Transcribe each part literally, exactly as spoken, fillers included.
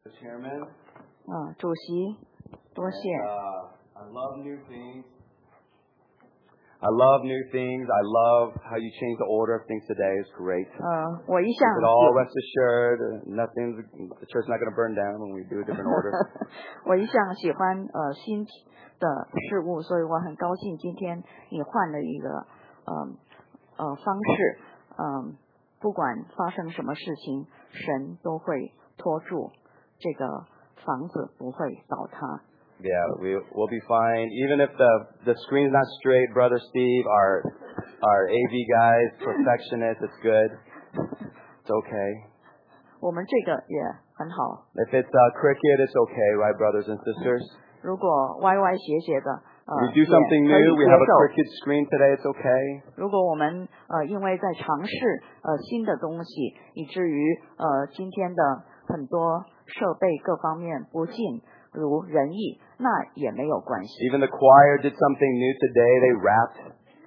Chairman. 嗯，主席，多谢。 And, uh, I love new things. I love new things. I love how you change the order of things today. It's great. 呃，我一向 But all rest assured, uh, nothing's the church's not going to burn down when we do a different order. 我一向喜欢呃新的事物，所以我很高兴今天你换了一个呃呃方式，嗯、不管发生什么事情，神都会托住这个房子，不会倒塌。 Yeah, we we'll be fine. Even if the the screen's not straight, Brother Steve, our our A V guys, perfectionist, it's good. It's okay. 我们这个也很好。 If it's uh, cricket, it's okay, right, brothers and sisters? 如果歪歪斜斜的，呃， We do something 也可以 new. We 接 have a 受。 cricket screen today. It's okay. 如果我们呃因为在尝试呃新的东西，以至于呃今天的很多设备各方面不尽如人意，那也没有关系。 Even the choir did something new today. They rapped.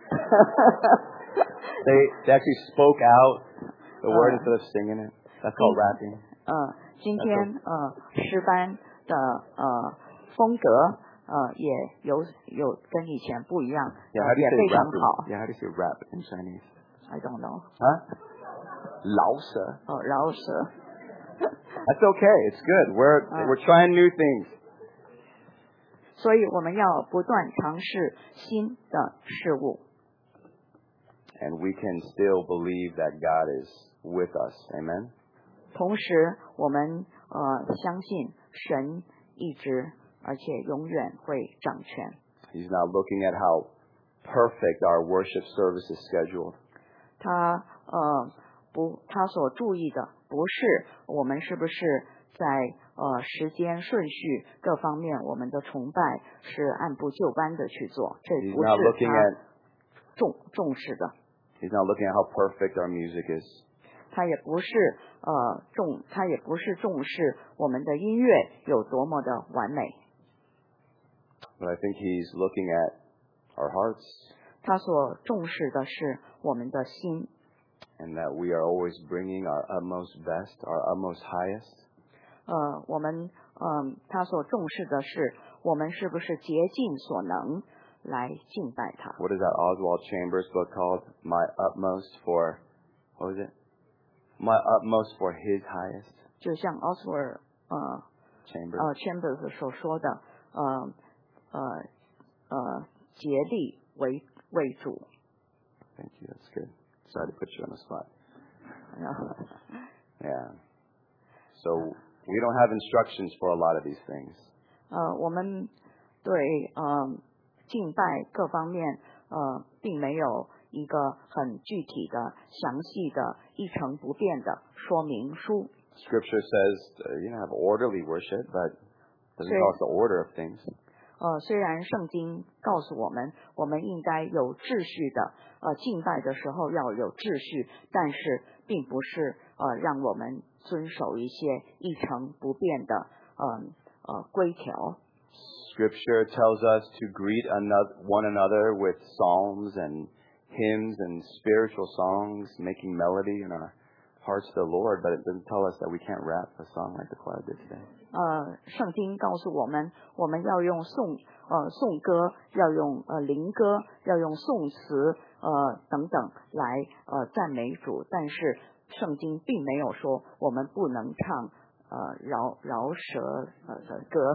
they they actually spoke out the word Uh, instead of singing it. That's called rapping. 呃，今天呃诗班的呃风格呃也有有跟以前不一样， Yeah, 呃 how do you 也 say 非 rap? 常好。 Yeah, how do you say rap in Chinese? I don't know. Huh? 老舍. 哦，饶舌。 That's okay. It's good. We're Uh. we're trying new things. 所以我们要不断尝试新的事物。 And we can still believe that God is with us. Amen. 同时，我们呃相信神一直而且永远会掌权。 He's not looking at how perfect our worship service is scheduled. 他呃不，他所注意的不是我们是不是在呃时间顺序各方面，我们的崇拜是按部就班的去做，这 He's 不 not 是 looking 他 at 重重视的。 He's not looking at how perfect our music is. 他也不是呃重，他也不是重视我们的音乐有多么的完美。 But I think he's looking at our hearts 他所重视的是我们的心， and that we are always bringing our utmost best, our utmost highest. 呃，我们嗯、他所重视的是我们是不是竭尽所能来敬拜他。 What is that Oswald Chambers book called? My utmost for, what was it? My utmost for his highest. 就像奥斯尔呃 Chambers. 呃 Chambers 所说的，呃呃呃竭力为为主。 Thank you. That's good. Sorry to put you on the spot. 然后 Yeah. So we don't have instructions for a lot of these things. 呃，我们对呃敬拜各方面呃，并没有一个很具体的、详细的、一成不变的说明书。 Scripture says, uh, you know, have orderly worship, but doesn't Sure. tell us the order of things. 呃，虽然圣经告诉我们，我们应该有秩序的，呃，敬拜的时候要有秩序，但是并不是呃让我们遵守一些一成不变的呃呃规条。 Scripture tells us to greet another, one another with psalms and hymns and spiritual songs, making melody in our hearts to the Lord, but it doesn't tell us that we can't rap a song like the choir did today. 呃，圣经告诉我们，我们要用颂呃颂歌，要用呃灵歌，要用颂词呃等等来呃赞美主。但是圣经并没有说我们不能唱呃饶饶舌呃的歌。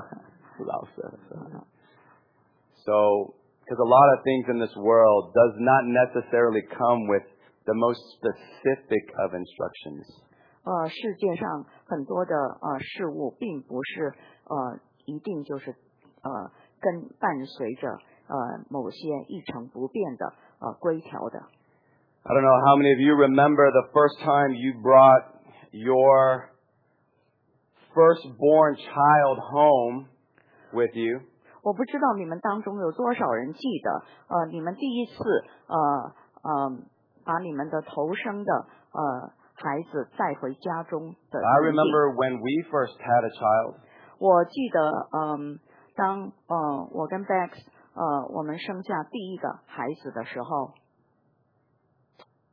So, because a lot of things in this world does not necessarily come with the most specific of instructions. 呃，世界上很多的呃事物，并不是呃一定就是呃跟伴随着呃某些一成不变的呃规条的。 I don't know how many of you remember the first time you brought your firstborn child home with you. 我不知道你们当中有多少人记得，呃，你们第一次呃呃把你们的头生的呃孩子带回家中的 I 情景。 remember when we first had a child. 我记得，嗯、当呃我跟 Bex 呃我们生下第一个孩子的时候，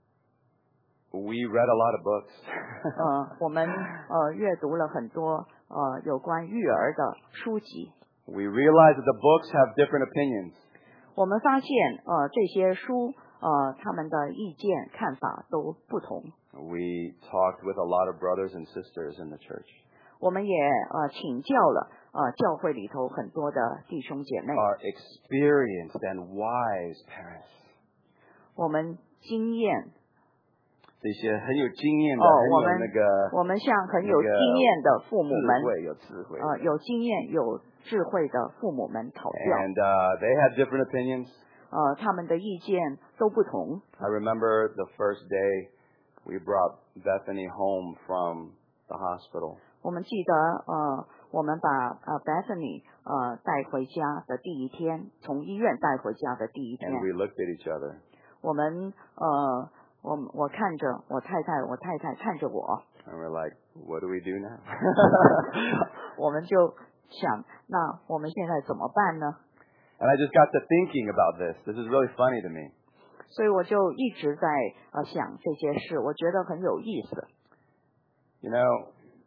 We read a lot of books. 呃，我们呃阅读了很多呃有关育儿的书籍。 We realize that the books have different opinions. 我们发现呃这些书呃他们的意见看法都不同。 We talked with a lot of brothers and sisters in the church. 我们也呃请教了呃教会里头很多的弟兄姐妹。 Our experienced and wise parents. 我们经验。 这些很有经验的， 哦， 很有那个， 我们向很有经验的父母们， 智慧有智慧， 呃，有经验有智慧的父母们讨教。 And uh, they had different opinions. 呃，他们的意见都不同。 I remember the first day we brought Bethany home from the hospital. 我们记得，呃，我们把呃 Bethany 呃带回家的第一天，从医院带回家的第一天。 And we looked at each other. 我们呃。我我看着我太太，我太太看着我。 And we're like, what do we do now? 我们就想，那我们现在怎么办呢 And I just got to thinking about this. This is really funny to me. 所以我就一直在呃想这些事，我觉得很有意思。 You know,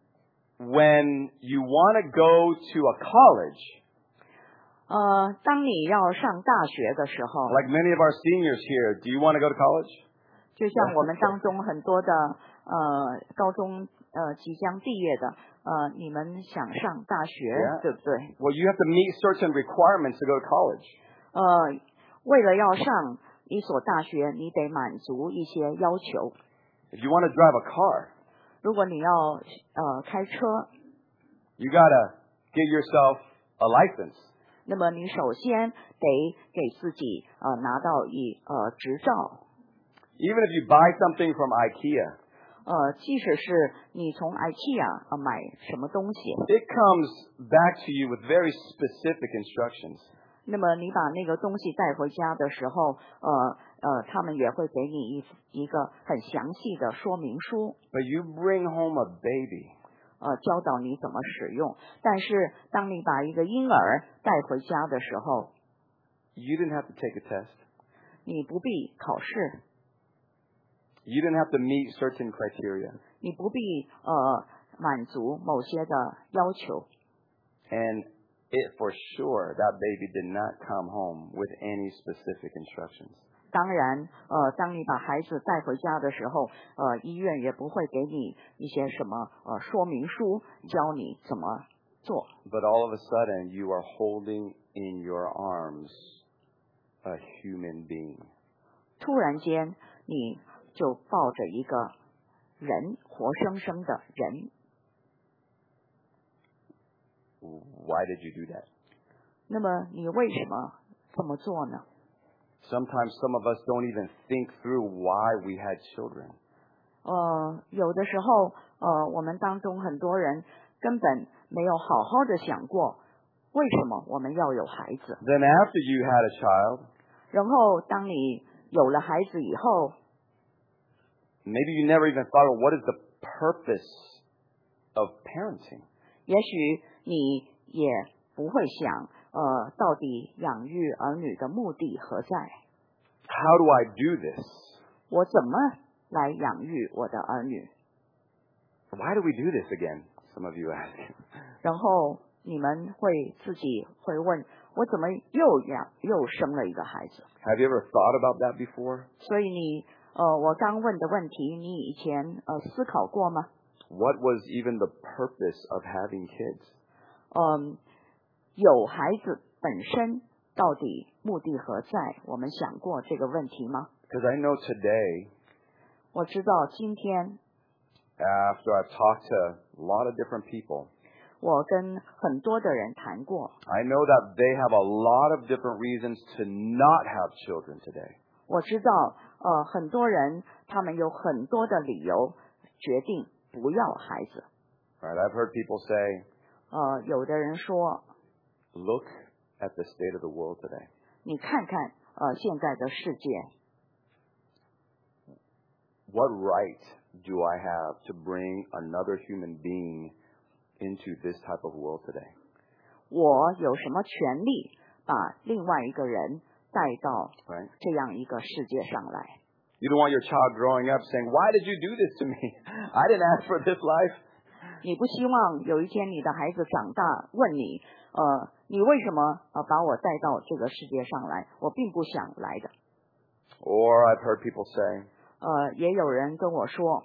when you want to go to a college, 呃，当你要上大学的时候 like many of our seniors here, do you want to go to college? 就像我们当中很多的呃高中呃即将毕业的呃，你们想上大学， Yeah. 对不对？ Well, you have to meet certain requirements to go to college. 呃，为了要上一所大学，你得满足一些要求。 If you want to drive a car, 如果你要呃开车， you gotta get yourself a license. 那么你首先得给自己呃拿到一呃执照。 Even if you buy something from IKEA, 呃，即使是你从 IKEA 呃买什么东西， it comes back to you with very specific instructions. 那么你把那个东西带回家的时候，呃呃，他们也会给你一一个很详细的说明书， But you bring home a baby, 呃，教导你怎么使用。但是当你把一个婴儿带回家的时候， you didn't have to take a test. 你不必考试。 You didn't have to meet certain criteria. 你不必呃满足某些的要求。 And it for sure, that baby did not come home with any specific instructions. 当然，呃，当你把孩子带回家的时候，呃，医院也不会给你一些什么呃说明书，教你怎么做。 But all of a sudden, you are holding in your arms a human being. 突然间，你就抱着一个人，活生生的人。 Why did you do that? 那么你为什么这么做呢？ Sometimes some of us don't even think through why we had children. 呃，有的时候，呃，我们当中很多人根本没有好好的想过，为什么我们要有孩子。 Then after you had a child, 然后当你有了孩子以后， maybe you never even thought of what is the purpose of parenting. 也许你也不会想，呃，到底养育儿女的目的何在？ How do I do this? 我怎么来养育我的儿女？ Why do we do this again? Some of you ask. 然后你们会自己会问，我怎么又养又生了一个孩子？ Have you ever thought about that before? 所以你，呃，我刚问的问题，你以前呃思考过吗？ What was even the purpose of having kids? 嗯，有孩子本身到底目的何在？我们想过这个问题吗？ Because I know today, 我知道今天 after I've talked to a lot of different people, 我跟很多的人谈过， I know that they have a lot of different reasons to not have children today. 我知道呃很多人他们有很多的理由决定不要孩子。 Right? I've heard people say, 呃，有的人说， look at the state of the world today. 你看看呃现在的世界， What right do I have to bring another human being into this type of world today? 我有什么权利把另外一个人带到 Right? 这样一个世界上来？ You don't want your child growing up saying, why did you do this to me? I didn't ask for this life. 你不希望有一天你的孩子长大问你，呃，你为什么呃把我带到这个世界上来？我并不想来的。 Or I've heard people say, 呃，也有人跟我说，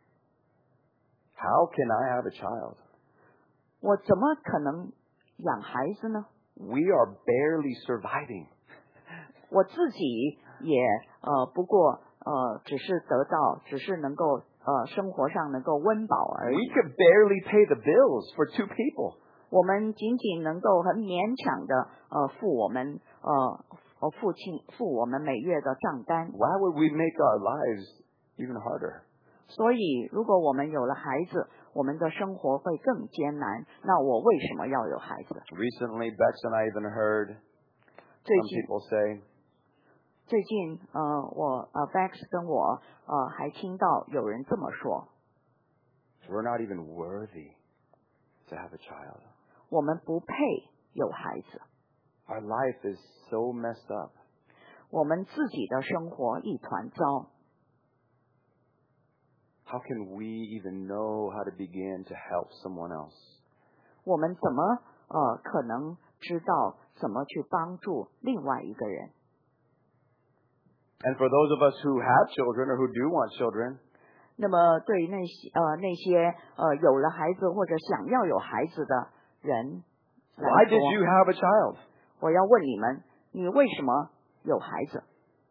how can I have a child? 我怎么可能养孩子呢？ We are barely surviving. 我自己也呃不过呃只是得到，只是能够呃生活上能够温饱而 We 已。 could barely pay the bills for two people. 我们仅仅能够很勉强的呃付我们呃呃付清付我们每月的账单。 Why would we make our lives even harder? 所以如果我们有了孩子，我们的生活会更艰难。那我为什么要有孩子？ Recently, Bex and I even heard 最 some 近 people say, 最近呃我呃 Bex 跟我呃还听到有人这么说， we're not even worthy to have a child. 我们不配有孩子， Our life is so messed up. 我们自己的生活一团糟。 How can we even know how to begin to help someone else? 我们怎么呃可能知道怎么去帮助另外一个人？ And for those of us who have children or who do want children, 那么对于那些呃那些呃有了孩子或者想要有孩子的人来 why did 说， you have a child? 我要问你们，你为什么有孩子？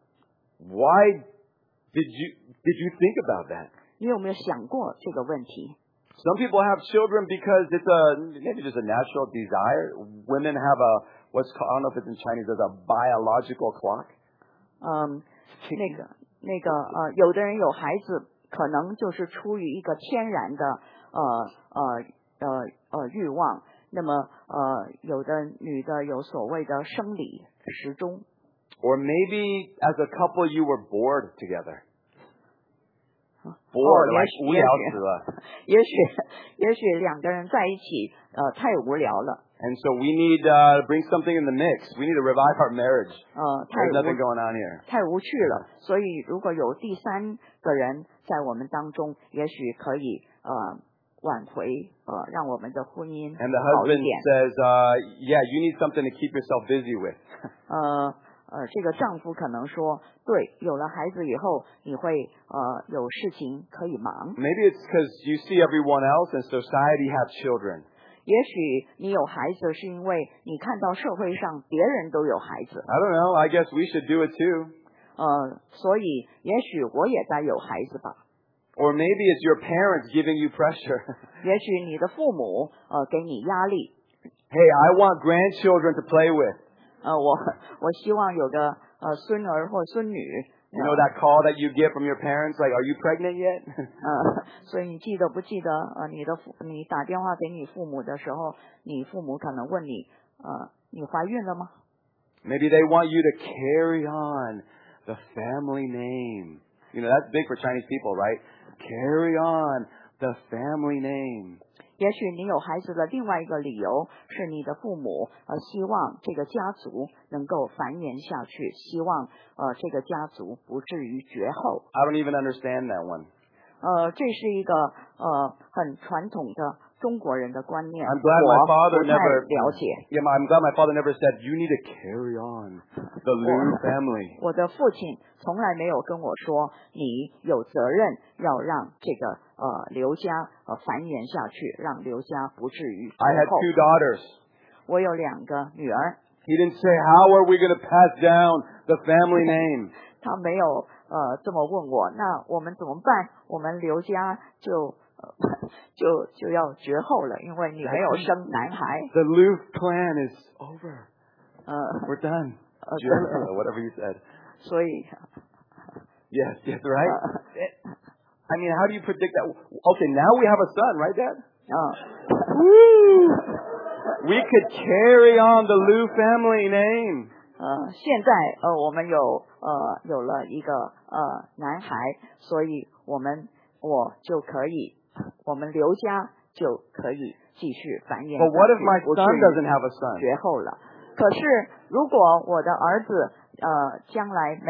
Why did you did you think about that? 你有没有想过这个问题？ Some people have children because it's a maybe just a natural desire. Women have a what's called, I don't know if it's in Chinese, there's a biological clock. 嗯，那个那个呃，有的人有孩子，可能就是出于一个天然的呃呃呃呃欲望。那么呃，有的女的有所谓的生理时钟。 Or maybe as a couple you were bored together. 哦， Bored, 也 like 许无也聊死了。 许也许也许两个人在一起呃太无聊了， And so we need uh, to bring something in the mix. We need to revive our marriage. 呃太 There's nothing 无 going on here. 太无趣了。所以如果有第三个人在我们当中，也许可以呃挽回呃让我们的婚姻 And the 好一 husband 点。 says, uh, yeah, you need something to keep yourself busy with. 呃呃，这个丈夫可能说，对，有了孩子以后，你会呃有事情可以忙。 Maybe it's because you see everyone else in society have children. 也许你有孩子，是因为你看到社会上别人都有孩子， I don't know. I guess we should do it too. 呃，所以也许我也该有孩子吧。 Or maybe it's your parents giving you pressure. 也许你的父母呃给你压力， Hey, I want grandchildren to play with. 呃，我我希望有个呃孙儿或孙女。 You know that call that you get from your parents, like, are you pregnant yet? 呃，所以你记得不记得呃，你的父你打电话给你父母的时候，你父母可能问你，呃，你怀孕了吗？ Maybe they want you to carry on the family name. You know, that's big for Chinese people, right? Carry on the family name. 也许你有孩子的另外一个理由是你的父母呃希望这个家族能够繁衍下去，希望呃这个家族不至于绝后。 I don't even understand that one. 呃，这是一个呃很传统的中国人的观念， I'm glad my 我 father 不太 never 了解。 Yeah, I'm glad my father never said you need to carry on the Liu family. 我的父亲从来没有跟我说，你有责任要让这个呃刘家呃繁衍下去，让刘家不至于 I had 绝后。 two daughters. 我有两个女儿， He didn't say, how are we going to pass down the family name? 他没有呃这么问我，那我们怎么办？我们刘家就呃就就要绝后了，因为你没有生男孩。 The Liu clan is over. 呃 We're done. 呃， Or whatever you said. 所以 Yes, yes, right? 呃 I mean, how do you predict that? Okay, now we have a son, right, Dad? 啊 Woo! We could carry on the Liu family name. 呃，现在呃，我们有呃有了一个呃男孩，所以我们我就可以，我们刘家就可以继续繁衍 But what if 下去 my 不至 son 于 doesn't have a son? 绝后了。可是如果我的儿子呃将来没有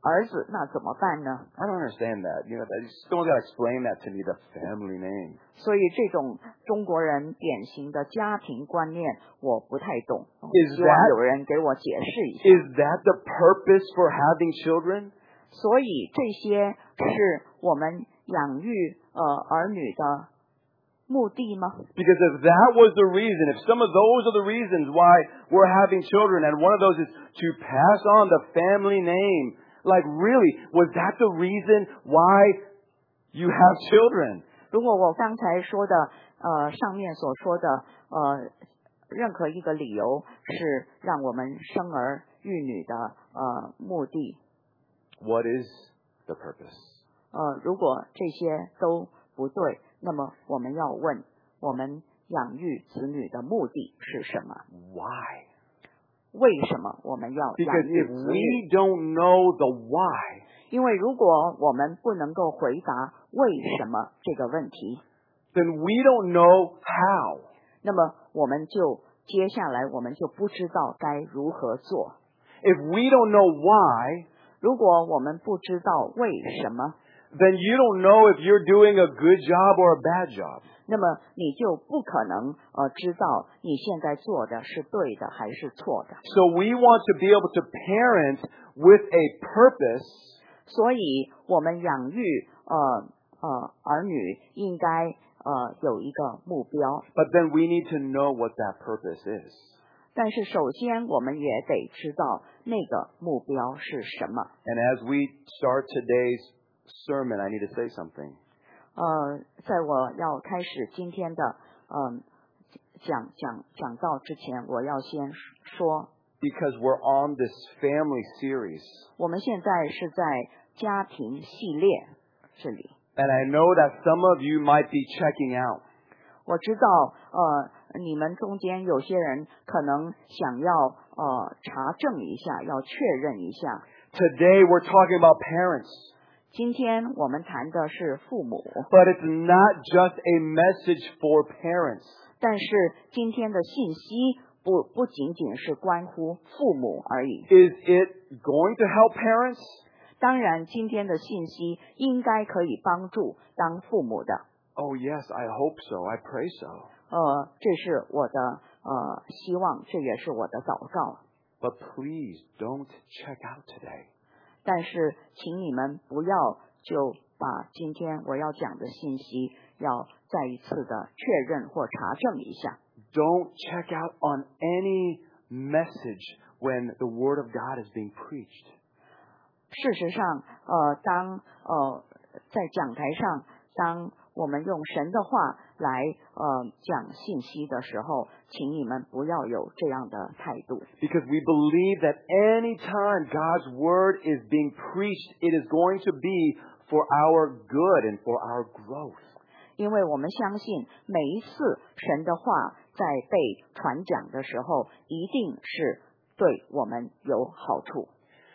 儿子，那怎么办呢？ I don't understand that. You know, someone got to explain that to me, the family name. 所以这种中国人典型的家庭观念我不太懂， Is 希望 that- 有人给我解释一下。 Is that the purpose for having children? 所以这些是我们养育呃儿女的目的吗？ Because if that was the reason, if some of those are the reasons why we're having children, and one of those is to pass on the family name, like really, was that the reason why you have children? 如果我刚才说的呃上面所说的呃任何一个理由是让我们生儿育女的呃目的， What is the purpose? 呃如果这些都不对，那么我们要问，我们养育子女的目的是什么？ Why? 为什么我们要养 Because 育 if 子 we 女？ don't know the why, 因为如果我们不能够回答为什么这个问题， then we don't know how. 那么我们就接下来我们就不知道该如何做。 If we don't know why, 如果我们不知道为什么， then you don't know if you're doing a good job or a bad job. 那么你就不可能呃知道你现在做的是对的还是错的。 So we want to be able to parent with a purpose, 所以我们养育呃呃儿女应该呃有一个目标， but then we need to know what that purpose is. 但是首先我们也得知道那个目标是什么。 And as we start today's sermon, I need to say something. 呃，在我要开始今天的嗯、讲讲讲道之前，我要先说， Because we're on this family series. 我们现在是在家庭系列这里。 And I know that some of you might be checking out. 我知道，呃，你们中间有些人可能想要呃查证一下，要确认一下。 Today we're talking about parents. 今天我们谈的是父母， But it's not just a message for parents. 但是今天的信息不不仅仅是关乎父母而已。 Is it going to help parents? 当然，今天的信息应该可以帮助当父母的。 Oh yes, I hope so. I pray so. 呃，这是我的呃希望，这也是我的祷告。 But please don't check out today. 但是，请你们不要就把今天我要讲的信息要再一次的确认或查证一下。 Don't check out on any message when the Word of God is being preached. 事实上，呃，当呃在讲台上，当我们用神的话来呃讲信息的时候，请你们不要有这样的态度。 Because we believe that any time God's Word is being preached, it is going to be for our good and for our growth. 因为我们相信每一次神的话在被传讲的时候，一定是对我们有好处。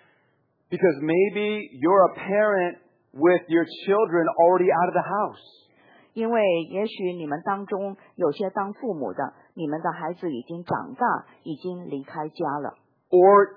Because maybe you're a parent with your children already out of the house. 因为也许你们当中有些当父母的，你们的孩子已经长大，已经离开家了。 Or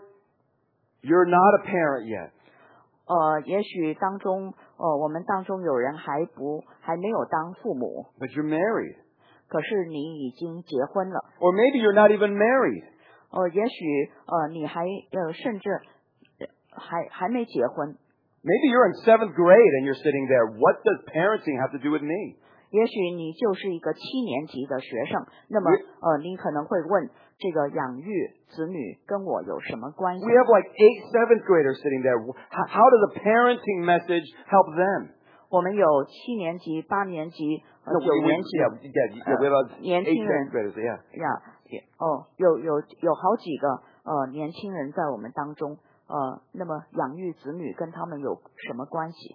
you're not a parent yet. 呃，也许当中，呃，我们当中有人还不还没有当父母， But you're married. 可是你已经结婚了。 Or maybe you're not even married. 呃，也许呃你还呃甚至呃还还没结婚。 Maybe you're in seventh grade and you're sitting there. What does parenting have to do with me? 也许你就是一个七年级的学生，那么呃，你可能会问，这个养育子女跟我有什么关系？ We have like eight seventh graders sitting there. How, how does a parenting message help them? 我们有七年级、八年级、呃 No, 九 we, we, 年级 yeah, yeah, yeah, we have about 年 eight 轻人 seventh graders. Yeah. 呀，也哦，有有有好几个呃年轻人在我们当中，呃，那么养育子女跟他们有什么关系？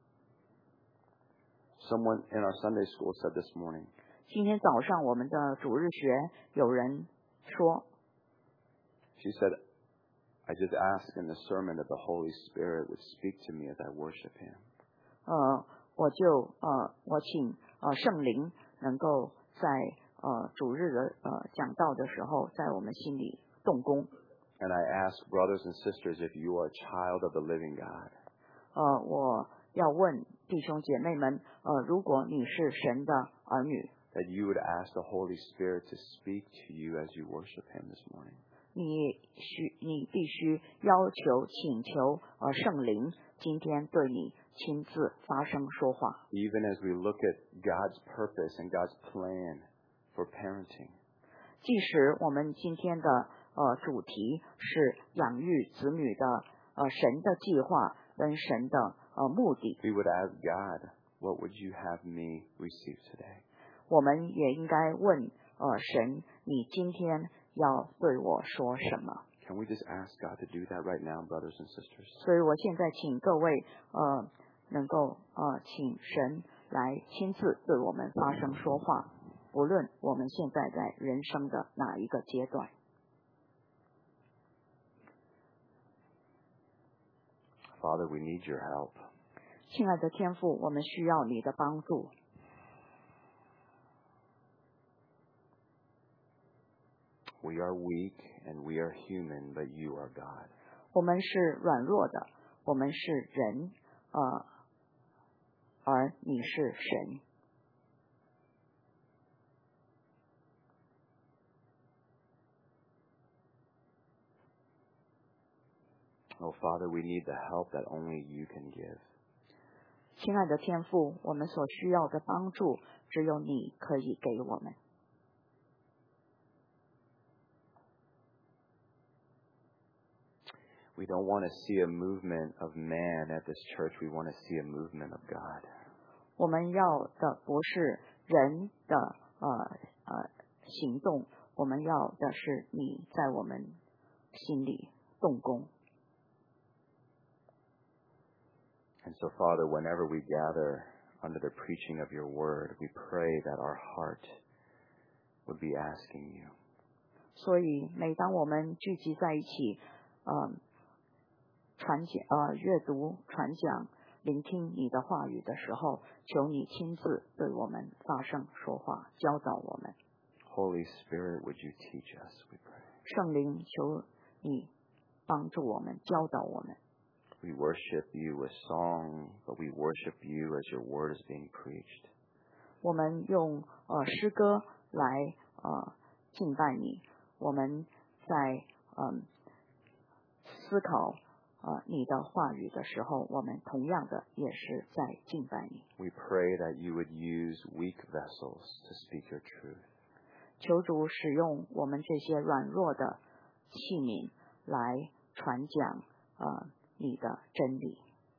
Someone in our Sunday school said this morning, 今天早上我们的主日学有人说， she said, I just ask in the sermon that the Holy Spirit would speak to me as I worship Him. 呃，我就呃，我请呃圣灵能够在呃主日的呃讲道的时候，在我们心里动工。 And I ask brothers and sisters if you are a child of the living God. 呃，我要问弟兄姐妹们，呃，如果你是神的儿女， that you would ask the Holy Spirit to speak to you as you worship Him this morning. 你需你必须要求请求呃圣灵今天对你亲自发声说话。 Even as we look at God's purpose and God's plan for parenting. 即使我们今天的呃主题是养育子女的呃神的计划跟神的呃目的， We would ask God, what would you have me receive today? 我们也应该问呃神，你今天要对我说什么？ Can we just ask God to do that right now, brothers and sisters? 所以我现在请各位呃能够呃请神来亲自对我们发声说话，无论我们现在在人生的哪一个阶段。 Father, we need your help. 亲爱的天父，我们需要你的帮助。 We are weak and we are human, but you are God. 我们是软弱的，我们是人，呃，而你是神。 Oh, Father, we need the help that only you can give. 亲爱的天父，我们所需要的帮助，只有你可以给我们。 We don't want to see a movement of man at this church. We want to see a movement of God. 我们要的不是人的呃呃行动，我们要的是你在我们心里动工。 And so, Father, whenever we gather under the preaching of your word, we pray that our heart would be asking you. 所以，每当我们聚集在一起，呃，传讲、呃阅读、传讲、聆听你的话语的时候，求你亲自对我们发声说话，教导我们。 Holy Spirit, would you teach us, we pray. 圣灵，求你帮助我们，教导我们。 We worship you with song, but we worship you as your word is being preached. 我们用呃诗歌来呃敬拜你，我们在嗯、呃、思考呃你的话语的时候，我们同样的也是在敬拜你。 We pray that you would use weak vessels to speak your truth. 求主使用我们这些软弱的器皿来传讲呃你的真理。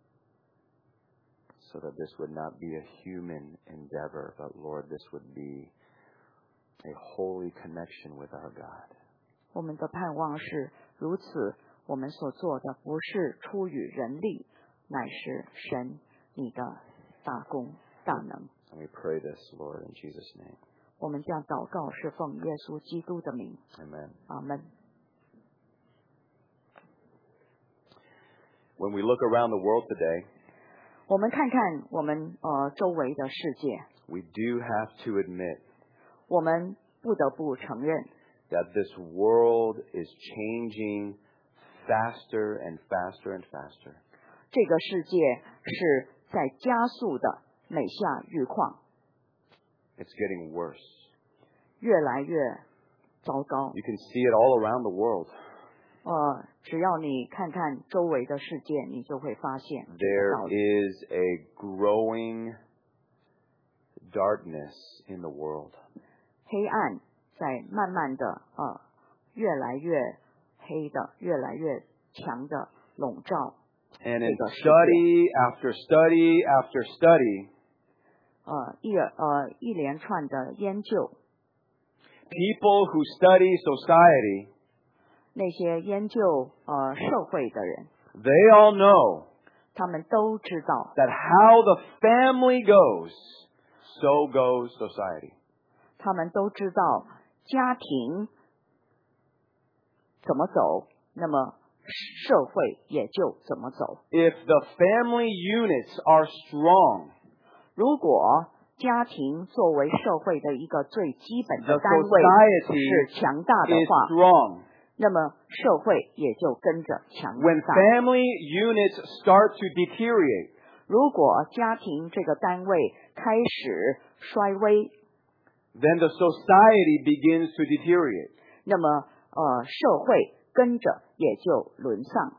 So that this would not be a human endeavor, but Lord, this would be a holy connection with our God. 我们的盼望是如此，我们所做的不是出于人力，乃是神你的大功大能。 And we pray this, Lord, in Jesus' name. 我们将祷告是奉耶稣基督的名， Amen. 阿门。 When we look around the world today, 我们看看我们呃周围的世界， we do have to admit 我们不得不承认， that this world is changing faster and faster and faster. 这个世界是在加速的每下愈况， It's getting worse. 越来越糟糕。 You can see it all around the world. 呃，只要你看看周围的世界，你就会发现这个 There 道理。 is a growing darkness in the world. 黑暗在慢慢的呃越来越黑的，越来越强的笼罩 And 这 in 个世界。 study after study after study, 呃一呃一连串的研究， people who study society, 那些研究呃社会的人， they all know 他们都知道， that how the family goes, so goes society. 他们都知道家庭怎么走，那么社会也就怎么走。 If the family units are strong, 如果家庭作为社会的一个最基本的 the 单位 society 是强大的 is 话， strong. 那么社会也就跟着强 When 大。 family units start to deteriorate, 如果家庭这个单位开始衰微， then the society begins to deteriorate. 那么呃社会跟着也就沦丧。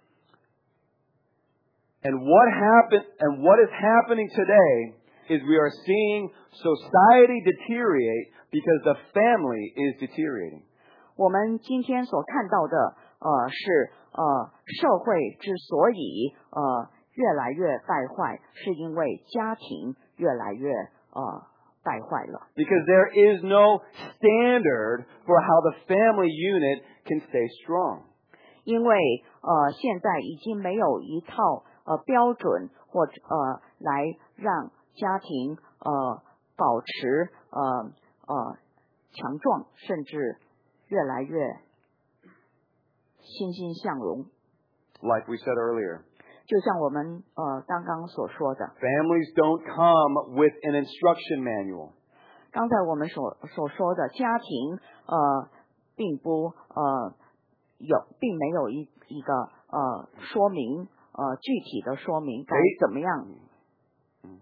And what happen and what is happening today is we are seeing society deteriorate because the family is deteriorating. 我们今天所看到的呃是呃社会之所以呃越来越败坏，是因为家庭越来越呃败坏了。 Because there is no standard for how the family unit can stay strong. 因为呃现在已经没有一套呃标准或者呃来让家庭呃保持呃呃强壮，甚至越来越欣欣向荣。 Like we said earlier, 就像我们呃刚刚所说的， families don't come with an instruction manual. 刚才我们所所说的家庭呃并不呃有并没有一一个呃说明呃具体的说明该怎么样，嗯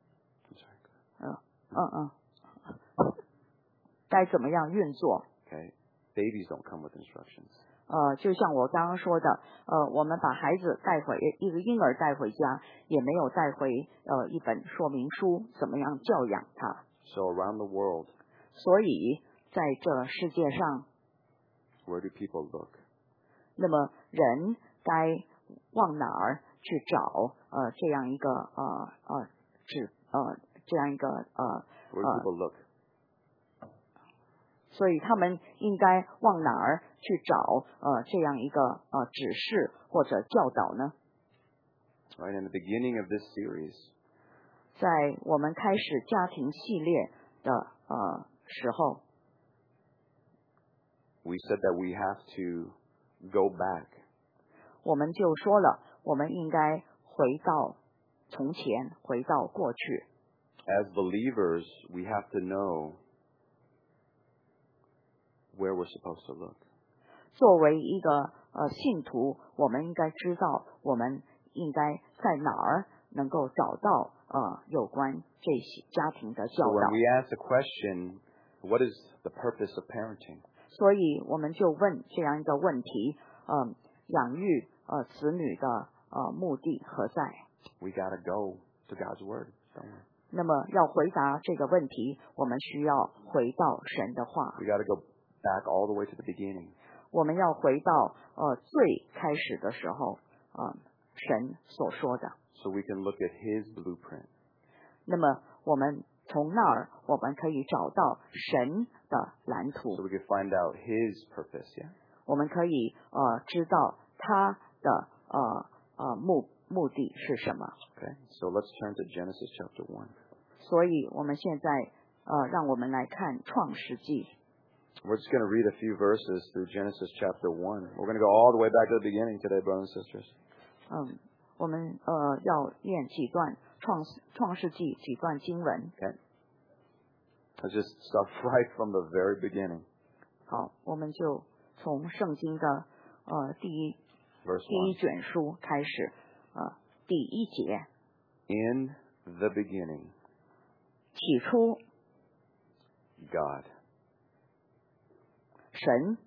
嗯嗯，该怎么样运作。 Okay? Babies don't come with instructions. 呃，就像我刚刚说的，呃，我们把孩子带回一个婴儿带回家，也没有带回呃一本说明书，怎么样教养他。 So around the world, 所以在这世界上， where do people look? 那么人该往哪儿去找呃这样一个呃呃指呃这样一个呃 Where do people look? 所以他们应该往哪儿去找呃这样一个呃指示或者教导呢？ Right? In the beginning of this series, 在我们开始家庭系列的呃时候， we said that we have to go back. 我们就说了，我们应该回到从前，回到过去。 As believers, we have to know where we're supposed to look. 作为一个呃信徒，我们应该知道我们应该在哪儿能够找到呃有关这些家庭的 So 教 when 导。 we ask the question, what is the purpose of parenting? 所以我们就问这样一个问题：嗯、呃，养育呃子女的呃目的何在？ We got to go to God's Word. don't we? 那么要回答这个问题，我们需要回到神的话， We got to go back all the way to the beginning. 我们要回到呃最开始的时候，呃神所说的。 So we can look at His blueprint. 那么我们从那儿，我们可以找到神的蓝图， So we can find out His purpose. Yeah. 我们可以呃知道他的呃呃目目的是什么。 Okay. So let's turn to Genesis chapter one. 所以我们现在呃让我们来看创世纪。 We're just going to read a few verses through Genesis chapter one. We're going to go all the way back to the beginning today, brothers and sisters. 嗯，我们呃要念几段创创世纪几段经文。 Okay. Let's just start right from the very beginning. 好，我们就从圣经的呃第一 Verse 第一 one. 卷书开始，呃第一节， In the beginning, 起初 God. 神，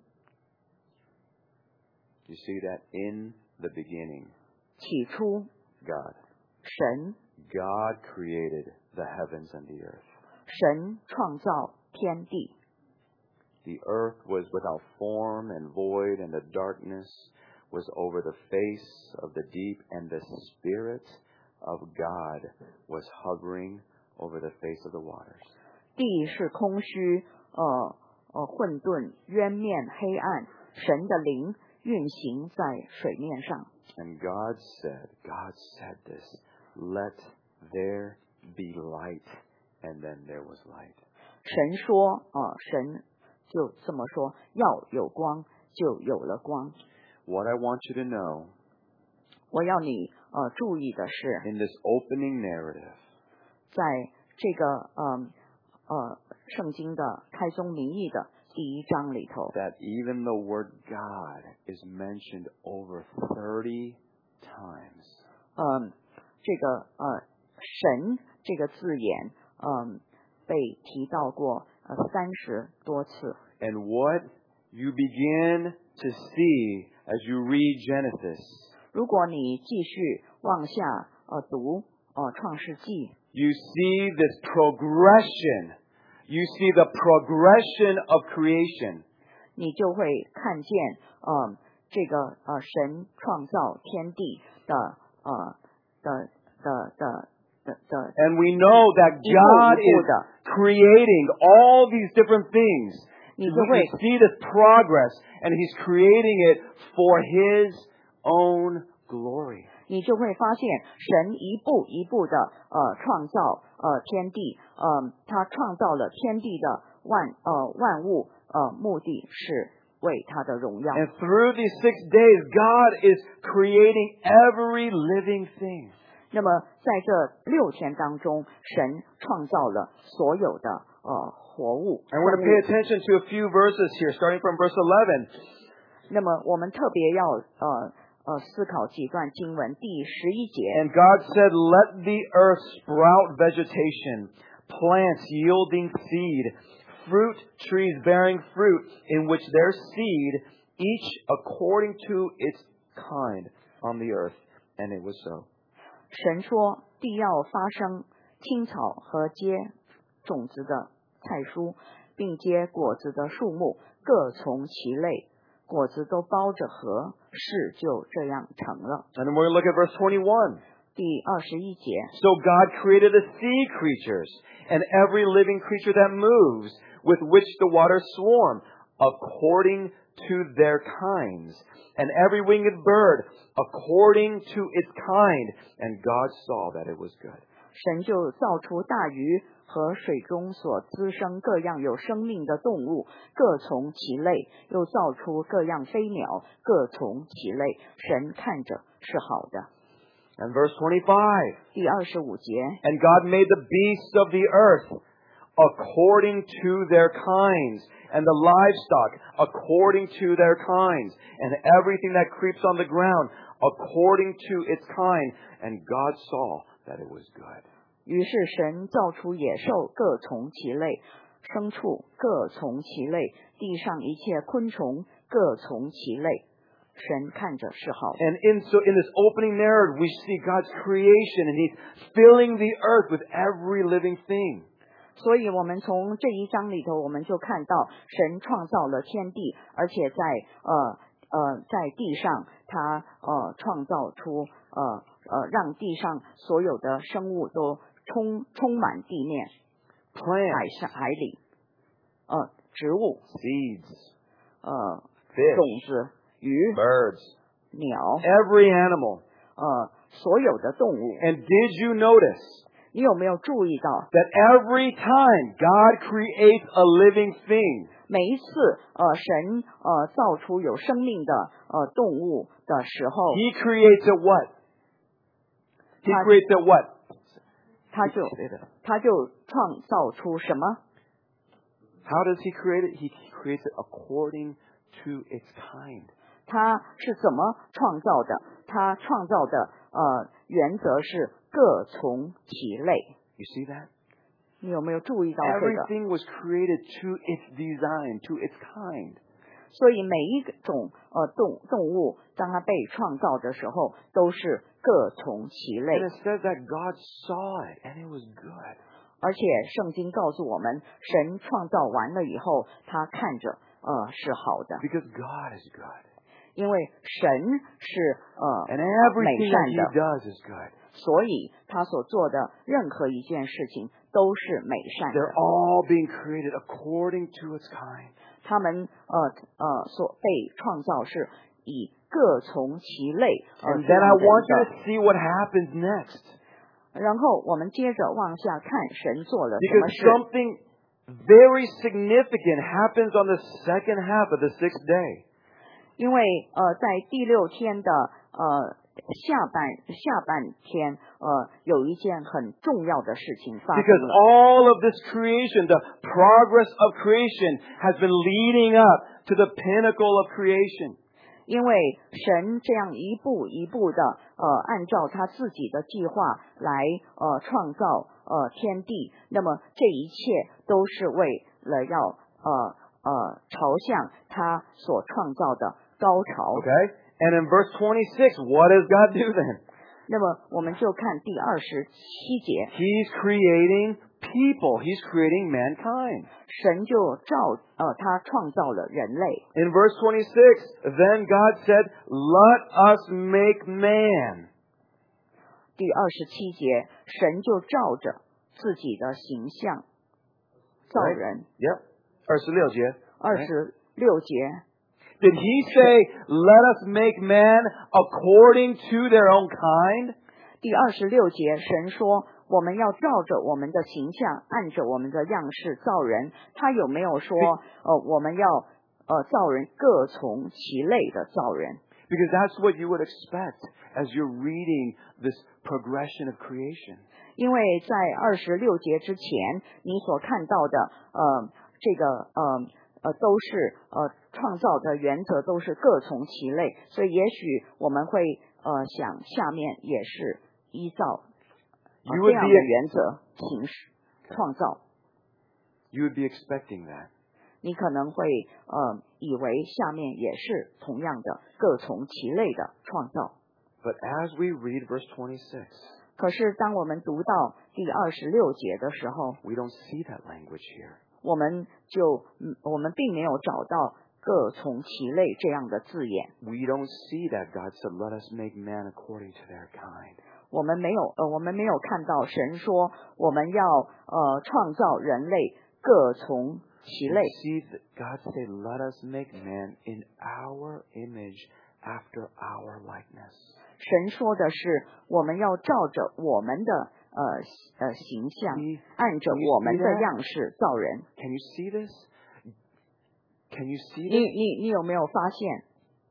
You see that? In the beginning, 起初 God. 神， God created the heavens and the earth. 神创造天地， The earth was without form and void, and the darkness was over the face of the deep, and the Spirit of God was hovering over the face of the waters. 地是空虚，呃呃混沌，渊面黑暗，神的灵运行在水面上。 And God said, God said this, let there be light. And then there was light. 神说，呃，神就这么说，要有光，就有了光。 What I want you to know 我要你呃注意的是， in this opening narrative, 在这个呃呃圣经的开宗明义的第一章里头 that even the word God is mentioned over thirty times. 嗯，这个呃神这个字眼嗯被提到过呃三十多次。 And what you begin to see as you read Genesis, 如果你继续往下呃读呃创世纪， you see this progression. You see the progression of creation. 你就会看见呃这个呃神创造天地的呃的的的的的。 And we know that God is creating all these different things. We see this progress, and He's creating it for His own glory. 你就会发现神一步一步的呃创造呃天地，呃他创造了天地的万呃万物，呃目的是为他的荣耀。 And through these six days, God is creating every living thing. 那么在这六天当中，神创造了所有的呃活物。 I want to pay attention to a few verses here, starting from verse eleven. 那么我们特别要呃呃思考几段经文，第十一节。 And God said, "Let the earth sprout vegetation, plants yielding seed, fruit trees bearing fruit, in which their seed, each according to its kind, on the earth." And it was so. 神说：“地要发生青草和结种子的菜蔬，并结果子的树木，各从其类，果子都包着核，事就这样成了。” And then we're going to look at verse twenty-one. 第二十一节。 So God created the sea creatures and every living creature that moves, with which the waters swarm, according to their kinds, and every winged bird according to its kind. And God saw that it was good. 神就造出大鱼和水中所滋生各样有生命的动物，各从其类，又造出各样飞鸟，各从其类。神看着是好的。 And verse twenty-five. 第二十五节。 And God made the beasts of the earth according to their kinds, and the livestock according to their kinds, and everything that creeps on the ground according to its kind. And God saw that it was good. 于是神造出野兽，各从其类；牲畜各从其类；地上一切昆虫各从其类。神看着是好的。 And in so in this opening narrative, we see God's creation, and He's filling the earth with every living thing. 所以我们从这一章里头，我们就看到神创造了天地，而且在呃呃在地上，他呃创造出呃呃让地上所有的生物都充充满地面， Plants, 海上海里，呃植物， seeds, 呃 fish, 种子，鱼， birds, 鸟， every animal. 呃所有的动物。 And did you notice 你有没有注意到， that every time God creates a living thing, 每一次呃神呃造出有生命的呃动物的时候， He creates a what? He God- creates a what? 他就他就创造出什么？ How does He create it? He creates it according to its kind. 他是怎么创造的？他创造的呃原则是各从其类。 You see that? 你有没有注意到这个？ Everything was created to its design, to its kind. 所以每一种呃动动物，当它被创造的时候，都是各从其类。 And it says that God saw it, and it was good. 而且圣经告诉我们，神创造完了以后，他看着呃是好的， Because God is good. 因为神是呃 And 美 everything 善 that He 的， does is good. 所以他所做的任何一件事情都是美善 They're 的。 all being created according to its kind. 他们呃呃所被创造是以各从其类呃 And 这 then 样 I 子 want you 的。 to see what happens next. 然后我们接着往下看，神做了什么 Because 事？ something very significant happens on the second half of the sixth day. 因为呃，在第六天的呃下半下半天，呃，有一件很重要的事情发生 Because 了。 all of this creation, the progress of creation, has been leading up to the pinnacle of creation. 因为神这样一步一步的，呃，按照他自己的计划来，呃，创造呃天地，那么这一切都是为了要，呃呃，朝向他所创造的高潮。 Okay? And in verse twenty-six, what does God do then? 那么我们就看第二十七节， He's creating people. He's creating mankind. 神就照呃他创造了人类。 In verse twenty-six, then God said, let us make man. 第二十七节，神就照着自己的形象造 Right? 人。 Yep. 二十六节。 二十六节， Did he say, let us make man according to their own kind? 第二十六节，神说我们要照着我们的形象，按着我们的样式造人。他有没有说，呃，我们要呃造人各从其类的造人？ Because that's what you would expect as you're reading this progression of creation. 因为在二十六节之前，你所看到的，呃，这个呃呃都是呃创造的原则都是各从其类，所以也许我们会呃想下面也是依照、呃、 You 这 would 样 be 的原则形式创造。 You would be expecting that. 你可能会呃以为下面也是同样的各从其类的创造。 But as we read verse twenty-six, 可是当我们读到第二十六节的时候， we don't see that language here. 我们就嗯我们并没有找到各从其类这样的字眼。 We don't see that God said, let us make man according to their kind. 我们没有呃我们没有看到神说我们要呃创造人类各从其 We 类。 see that God say, let us make man in our image after our likeness. 神说的是我们要照着我们的呃呃形象， See- 按着 can you 我们 see 的 that? 样式造人。 Can you see this? Can you see 你 this? 你你有没有发现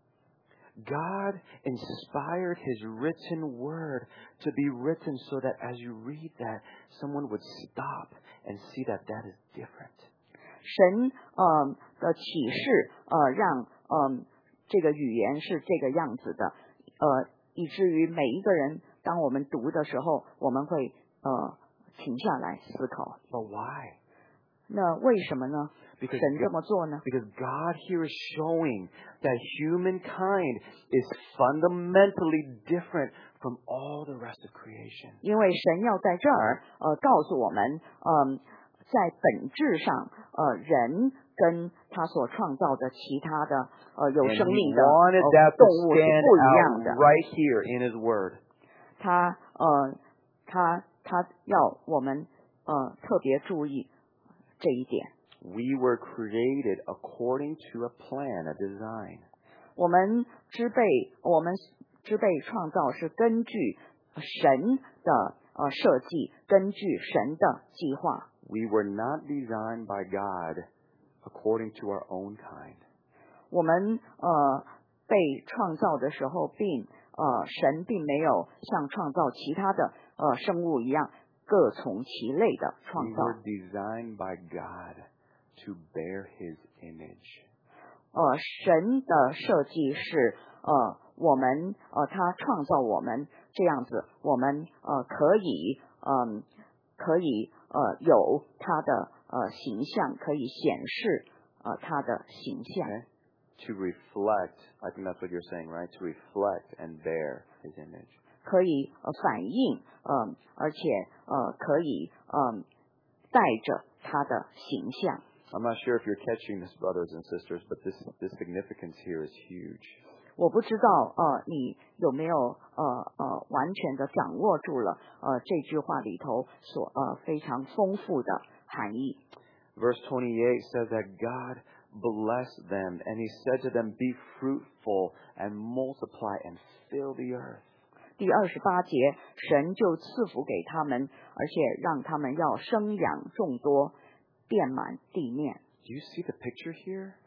God inspired his written word to be written so that as you read that, someone would stop and see that that is different. 神呃的启示呃让嗯、呃、这个语言是这个样子的，呃以至于每一个人当我们读的时候，我们会呃停下来思考。 But why? 那为什么呢？ Because 神这么做呢？ Because God here is showing that humankind is fundamentally different from all the rest of creation. 因为神要在这儿呃告诉我们，嗯、呃，在本质上，呃，人跟他所创造的其他的呃有 And 生 he 命的 wanted 呃 that 动 to 物是 stand 不一 out 样的。 right here in his word. 他呃他他要我们呃特别注意这一点。 We were created according to a plan, a design. 我们之被我们之被创造是根据神的呃设计，根据神的计划。 We were not designed by God according to our own kind. 我们呃被创造的时候，并呃神并没有像创造其他的呃生物一样各从其类的创 We 造。 were designed by God to bear his image. 呃，神的设计是呃我们呃他创造我们这样子，我们呃可以嗯、呃、可以呃有他的呃形象，可以显示呃他的形象。 Okay? To reflect, I think that's what you're saying, right? To reflect and bear his image. 可以呃反映，嗯、呃，而且呃可以嗯、呃、带着他的形象。 I'm not sure if you're catching this, brothers and sisters, but this this significance here is huge. 我不知道呃你有没有呃呃完全的掌握住了呃这句话里头所呃非常丰富的含义。 Verse twenty-eight says that God blessed them, and he said to them, be fruitful and multiply and fill the earth. 第二十八节，神就赐福给他们，而且让他们要生养众多，遍满地面。 Do you see the picture here?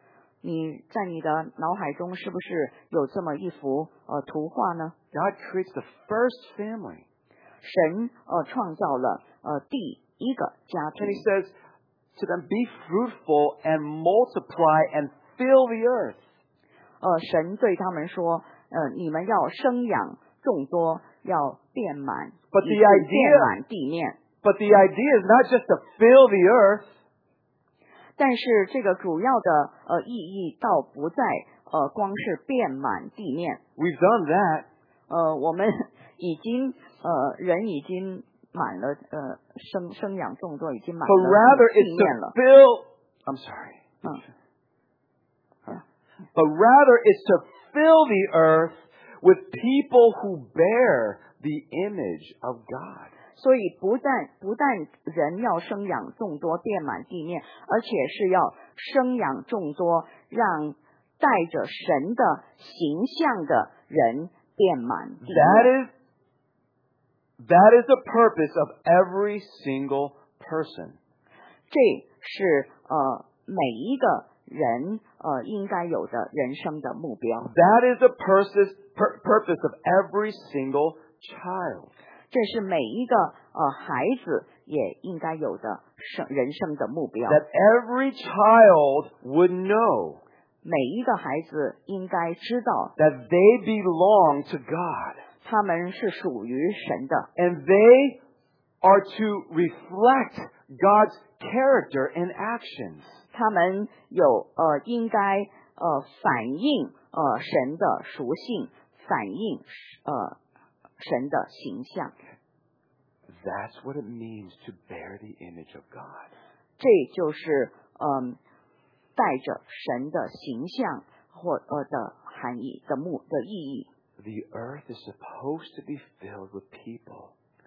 你在你的脑海中是不是有这么一幅呃图画呢？ God creates the first family. 神呃创造了呃第一个家庭。 And he says to them, be fruitful and multiply and fill the earth. 呃，神对他们说，呃，你们要生养众多，要遍满， But 以 the 致 idea- 遍满地面。 But the idea is not just to fill the earth. 但是这个主要的呃意义倒不在呃光是遍满地面。 We've done that. 呃，我们已经呃人已经满了呃生生养众多，已经满 But 了 rather 地 it's 面了 to。fill, I'm sorry. 嗯 But rather it's to fill the earth with people who bear the image of God. 所以不但不但人要生养众多，遍满地面，而且是要生养众多，让带着神的形象的人遍满地 That 面。 is, that is the purpose of every single person. 这是呃每一个人呃应该有的人生的目标。 That is the purpose, pur- purpose of every single child. 这是每一个呃孩子也应该有的生人生的目标。 That every child would know 每一个孩子应该知道， that they belong to God. 他们是属于神的， And they are to reflect God's character and actions. 他们有呃应该呃反映呃神的属性，反映呃神的形象。 That's what it means to bear the image of God. 这就是嗯、带着神的形象或呃的含义的目的意义。 The earth is supposed to be filled with people.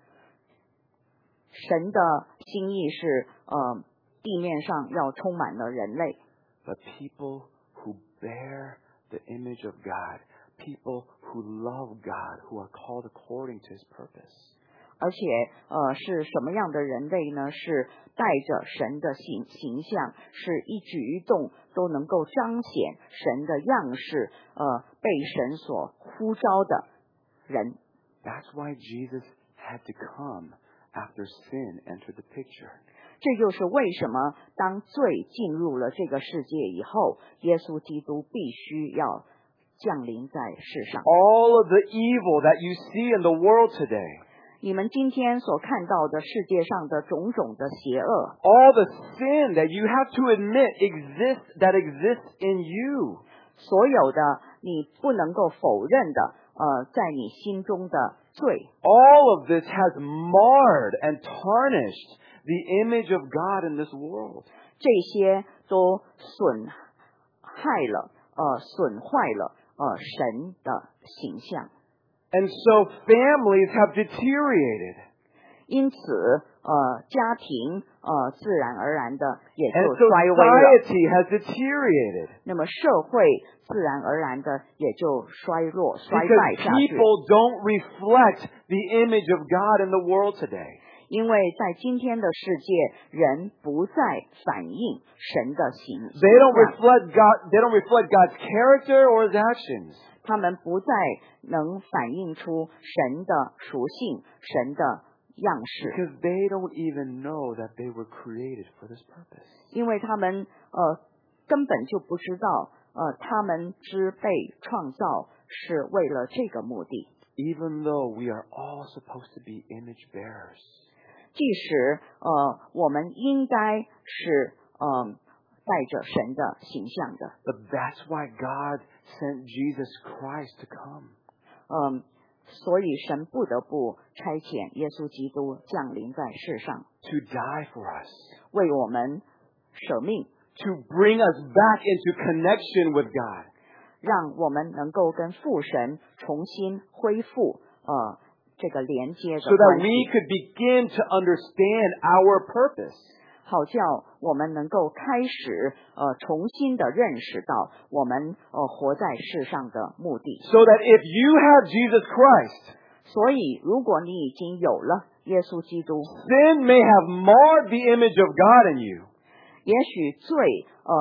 神的心意是呃地面上要充满了人类， But people who bear the image of God, people who love God, who are called according to His purpose. 而且呃是什么样的人类呢？是带着神的形形象，是一举一动都能够彰显神的样式，呃被神所呼召的人。 That's why Jesus had to come after sin entered the picture. 这就是为什么当罪进入了这个世界以后，耶稣基督必须要降临在世上。 All of the evil that you see in the world today, 你们今天所看到的世界上的种种的邪恶， all the sin that you have to admit exists, that exists in you, 所有的你不能够否认的，呃，在你心中的罪， all of this has marred and tarnished the image of God in this world. 这些都损害了，呃，损坏了，呃，神的形象。 And so families have deteriorated. 因此，呃，家庭呃，自然而然的也 And 就衰微了。 society has deteriorated. 那么社会自然而然的也就衰弱、衰败 Because 下去。 people don't reflect the image of God in the world today. 因为在今天的世界，人不再反映神的形 They don't 象， reflect God, they don't reflect God's character or His actions. 他们不再能反映出神的属性、神的样式， Because they don't even know that they were created for this purpose. 因为他们呃根本就不知道，呃他们之被创造是为了这个目的。 Even though we are all supposed to be image bearers. 即使呃我们应该是呃带着神的形象的， But that's why God sent Jesus Christ to come. 嗯、所以神不得不差遣耶稣基督降临在世上， To die for us. 为我们舍命， To bring us back into connection with God. 让我们能够跟父神重新恢复呃这个连接的 So that 关 we 系， could begin to understand our purpose. 好叫我们能够开始呃重新的认识到我们呃活在世上的目的。 So that if you have Jesus Christ, 所以，如果你已经有了耶稣基督， sin may have marred the image of God in you. 也许罪呃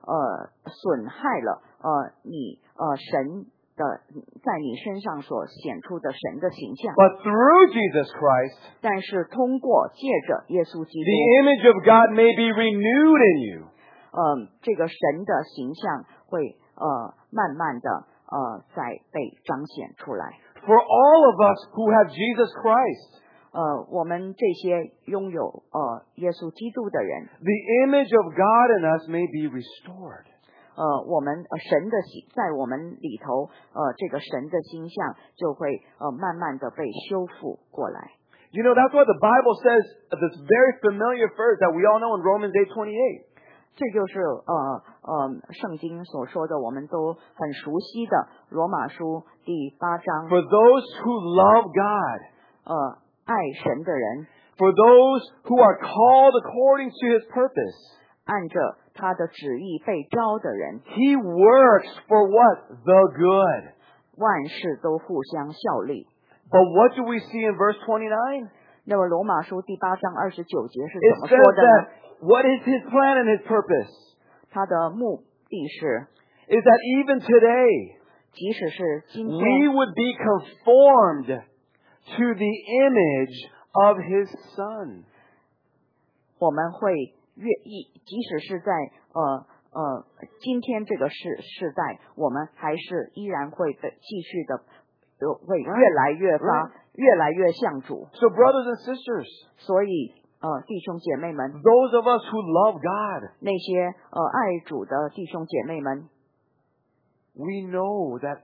呃损害了呃你呃神的在你身上所显出的神的形象。 But through Jesus Christ, 但是通过借着耶稣基督， the image of God may be renewed in you. 呃这个神的形象会呃慢慢的呃再被彰显出来。 For all of us who have Jesus Christ, 呃我们这些拥有呃耶稣基督的人， the image of God in us may be restored. 呃我们呃神的形在我们里头，呃这个神的形象就会呃慢慢的被修复过来。 You know, that's why the Bible says this very familiar verse that we all know in Romans eight twenty-eight. 这就是呃呃圣经所说的我们都很熟悉的罗马书第八章。 For those who love God, 呃爱神的人， for those who are called according to His purpose, 按着他的旨意被招的人， He works for what? The good. 万事都互相效力。 But what do we see in verse twenty-nine? 那么罗马书第八章二十九节是 It 怎么 says 说的呢？ that what is His plan and His purpose? 他的目的是， Is that even today, 即使是今 we 天， would be conformed to the image of His Son. 我们会越一，即使是在呃呃今天这个世世代，我们还是依然会被继续的呃会越来越发 Right. 越来越像主。 So brothers and sisters, 所以呃弟兄姐妹们， those of us who love God, 那些呃爱主的弟兄姐妹们， we know that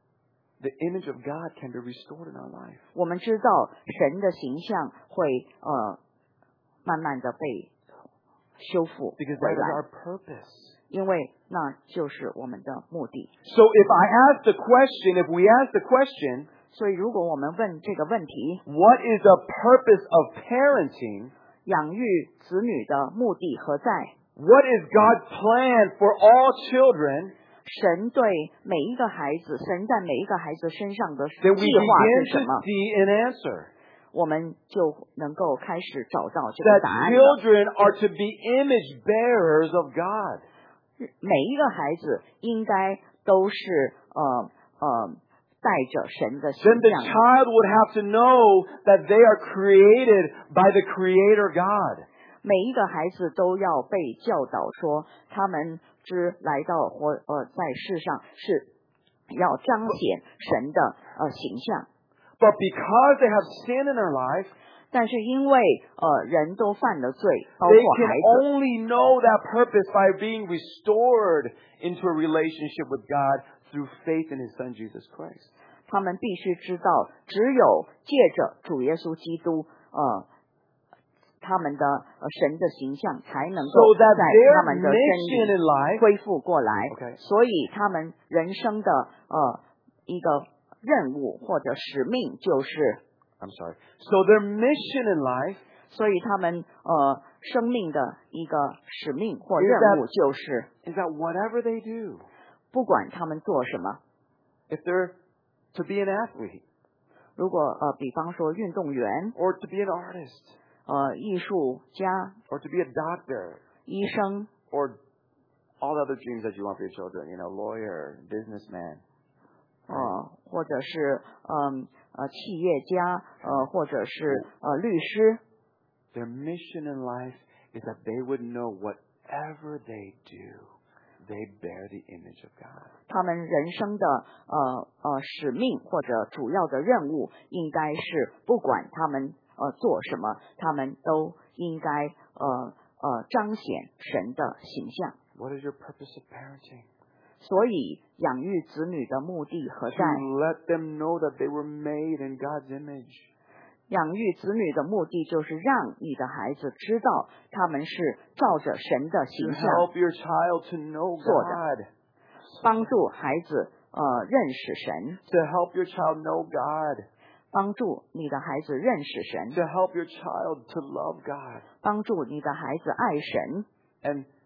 the image of God can be restored in our life. 我们知道神的形象会呃慢慢的被修复 Because 回 that is 来， our purpose. 因为那就是我们的目的。 So if I ask the question, if we ask the question, 所以如果我们问这个问题， what is the purpose of parenting? 养育子女的目的何在？ What is God's plan for all children? 神对每一个孩子，神在每一个孩子身上的 Then we 计划 begin 是什 to 么？ see an answer. 我们就能够开始找到这个 That 答案了。 children are to be image bearers of God. 每一个孩子应该都是呃呃带着神的形 Then the 象。 child would have to know that they are created by the Creator God. 每一个孩子都要被教导说，他们之来到活呃在世上是要彰显神的呃形象。 But because they have sin in their life, 但是因为呃人都犯了罪，包 they 括 can 孩子， only know that purpose by being restored into a relationship with God through faith in His Son Jesus Christ. 他们必须知道，只有借着主耶稣基督呃他们的呃神的形象，才能 So 够 that 在 their 他们的 mission 真 in 理 life, 恢复过来。 Okay. 所以他们人生的呃一个任务或者使命就是， I'm sorry. So their mission in life 所以他们呃生命的一个使命或 Is 任 that- 务就是， is that whatever they do, 不管他们做什么， if they're to be an athlete 如果呃比方说运动员、 or to be an artist 呃艺术家、 or to be a doctor 医生， Or all the other dreams that you want for your children, you know, lawyer, businessman. 呃或者是嗯呃企业家，呃或者是呃律师， their mission in life is that they would know whatever they do, they bear the image of God. 他们人生的呃呃使命或者主要的任务，应该是不管他们呃做什么，他们都应该呃呃彰显神的形象。 What is your purpose of parenting? 所以养育子女的目的何 To 在？ let them know that they were made in God's image. 养育子女的目的就是让你的孩子知道他们是照着神的 To 形象， help your child to know 做的。 God. 帮助孩子呃认识神， To help your child know God. 帮助你的孩子认识神， To help your child to love God. 帮助你的孩子爱神。 And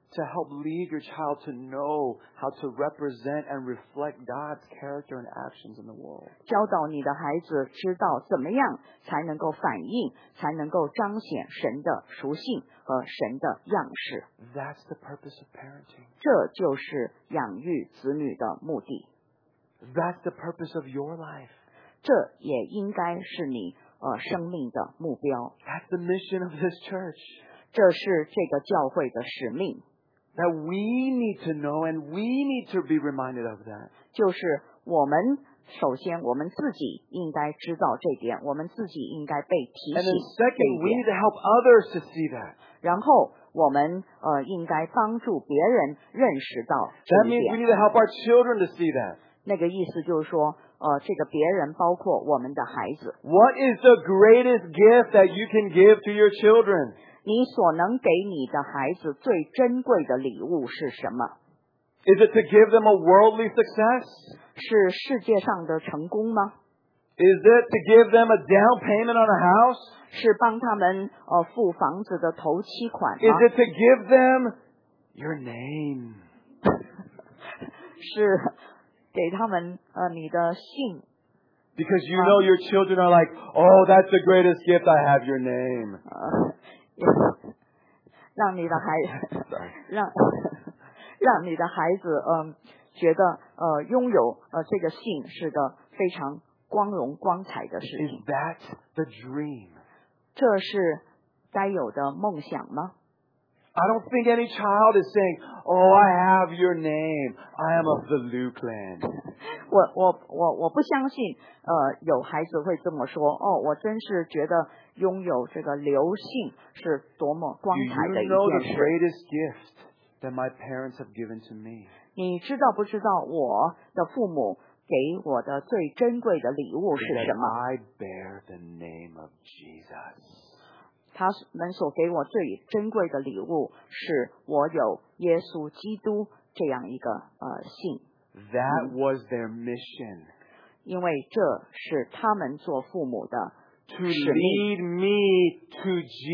to help lead your child to know how to represent and reflect God's character and actions in the world. 教导你的孩子知道怎么样才能够反映，才能够彰显神的属性和神的样式。 That's the purpose of parenting. 这就是养育子女的目的， That's the purpose of your life. 这也应该是你呃生命的目标， That's the mission of this church. 这是这个教会的使命， That we need to know and we need to be reminded of that. 就是我们首先我们自己应该知道这点，我们自己应该被提 And 醒 then 这 second, 一 we 点 need，to help others to see that. 然后我们呃应该帮助别人认识到这 That 一 means we 点。 need to help our children to see that. 那个意思就是说，呃，这个别人包括我们的孩子， What is the greatest gift that you can give to your children? 你所能给你的孩子最珍贵的礼物是什么？ Is it to give them a worldly success? 是世界上的成功吗？ Is it to give them a down payment on a house? 是帮他们呃付房子的头期款 Is 吗？ it to give them your name? 是给他们呃你的姓？ Because you know your children are like, oh, that's the greatest gift, I have your name. 呃，让你的孩 Sorry. 让让你的孩子嗯、呃、觉得呃拥有呃这个姓是个非常光荣光彩的事 Is 情， that the dream? 这是该有的梦想吗？ I don't think any child is saying, oh, I have your name. I am of the Luke clan. 我我我我不相信，呃，有孩子会这么说。哦，我真是觉得拥有这个刘姓是多么光 Do 彩的 you 一 know 件 the 事。 greatest gift that my parents have given to me? 你知道不知道我的父母给我的最珍贵的礼物 Is 是 that 什么？ I bear the name of Jesus. 他们所给我最珍贵的礼物是我有耶稣基督这样一个呃姓， That was their mission. 因为这是他们做父母的 To 使命， lead me to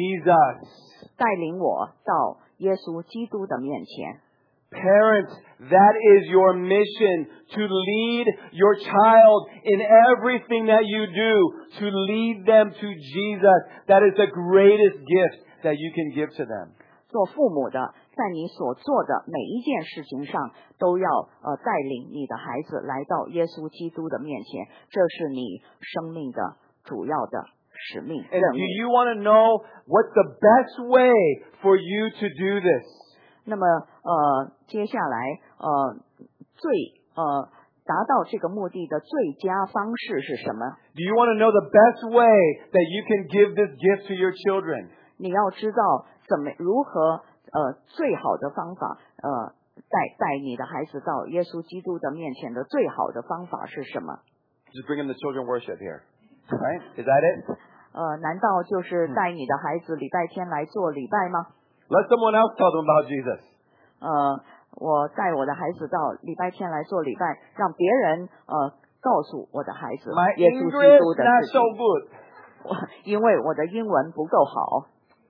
Jesus. 带领我到耶稣基督的面前。 Parents, that is your mission, to lead your child in everything that you do, to lead them to Jesus. That is the greatest gift that you can give to them. 做父母的，在你所做的每一件事情上，都要呃带领你的孩子来到耶稣基督的面前，这是你生命的主要的使命 And 任 do 务。 you want to know what's the best way for you to do this? 那么呃，接下来呃最呃达到这个目的的最佳方式是什么？ Do you want to know the best way that you can give this gift to your children? 你要知道怎么如何呃最好的方法呃带带你的孩子到耶稣基督的面前的最好的方法是什么？ Just bring them to children worship here. Right? Is that it? 呃，难道就是带你的孩子礼拜天来做礼拜吗？ Let someone else tell them about Jesus. 呃，我带我的孩子到礼拜天来做礼拜，让别人呃告诉我的孩子 My 耶稣基 English 督的 not 事 so 情。 good. 我因为我的英文不够好，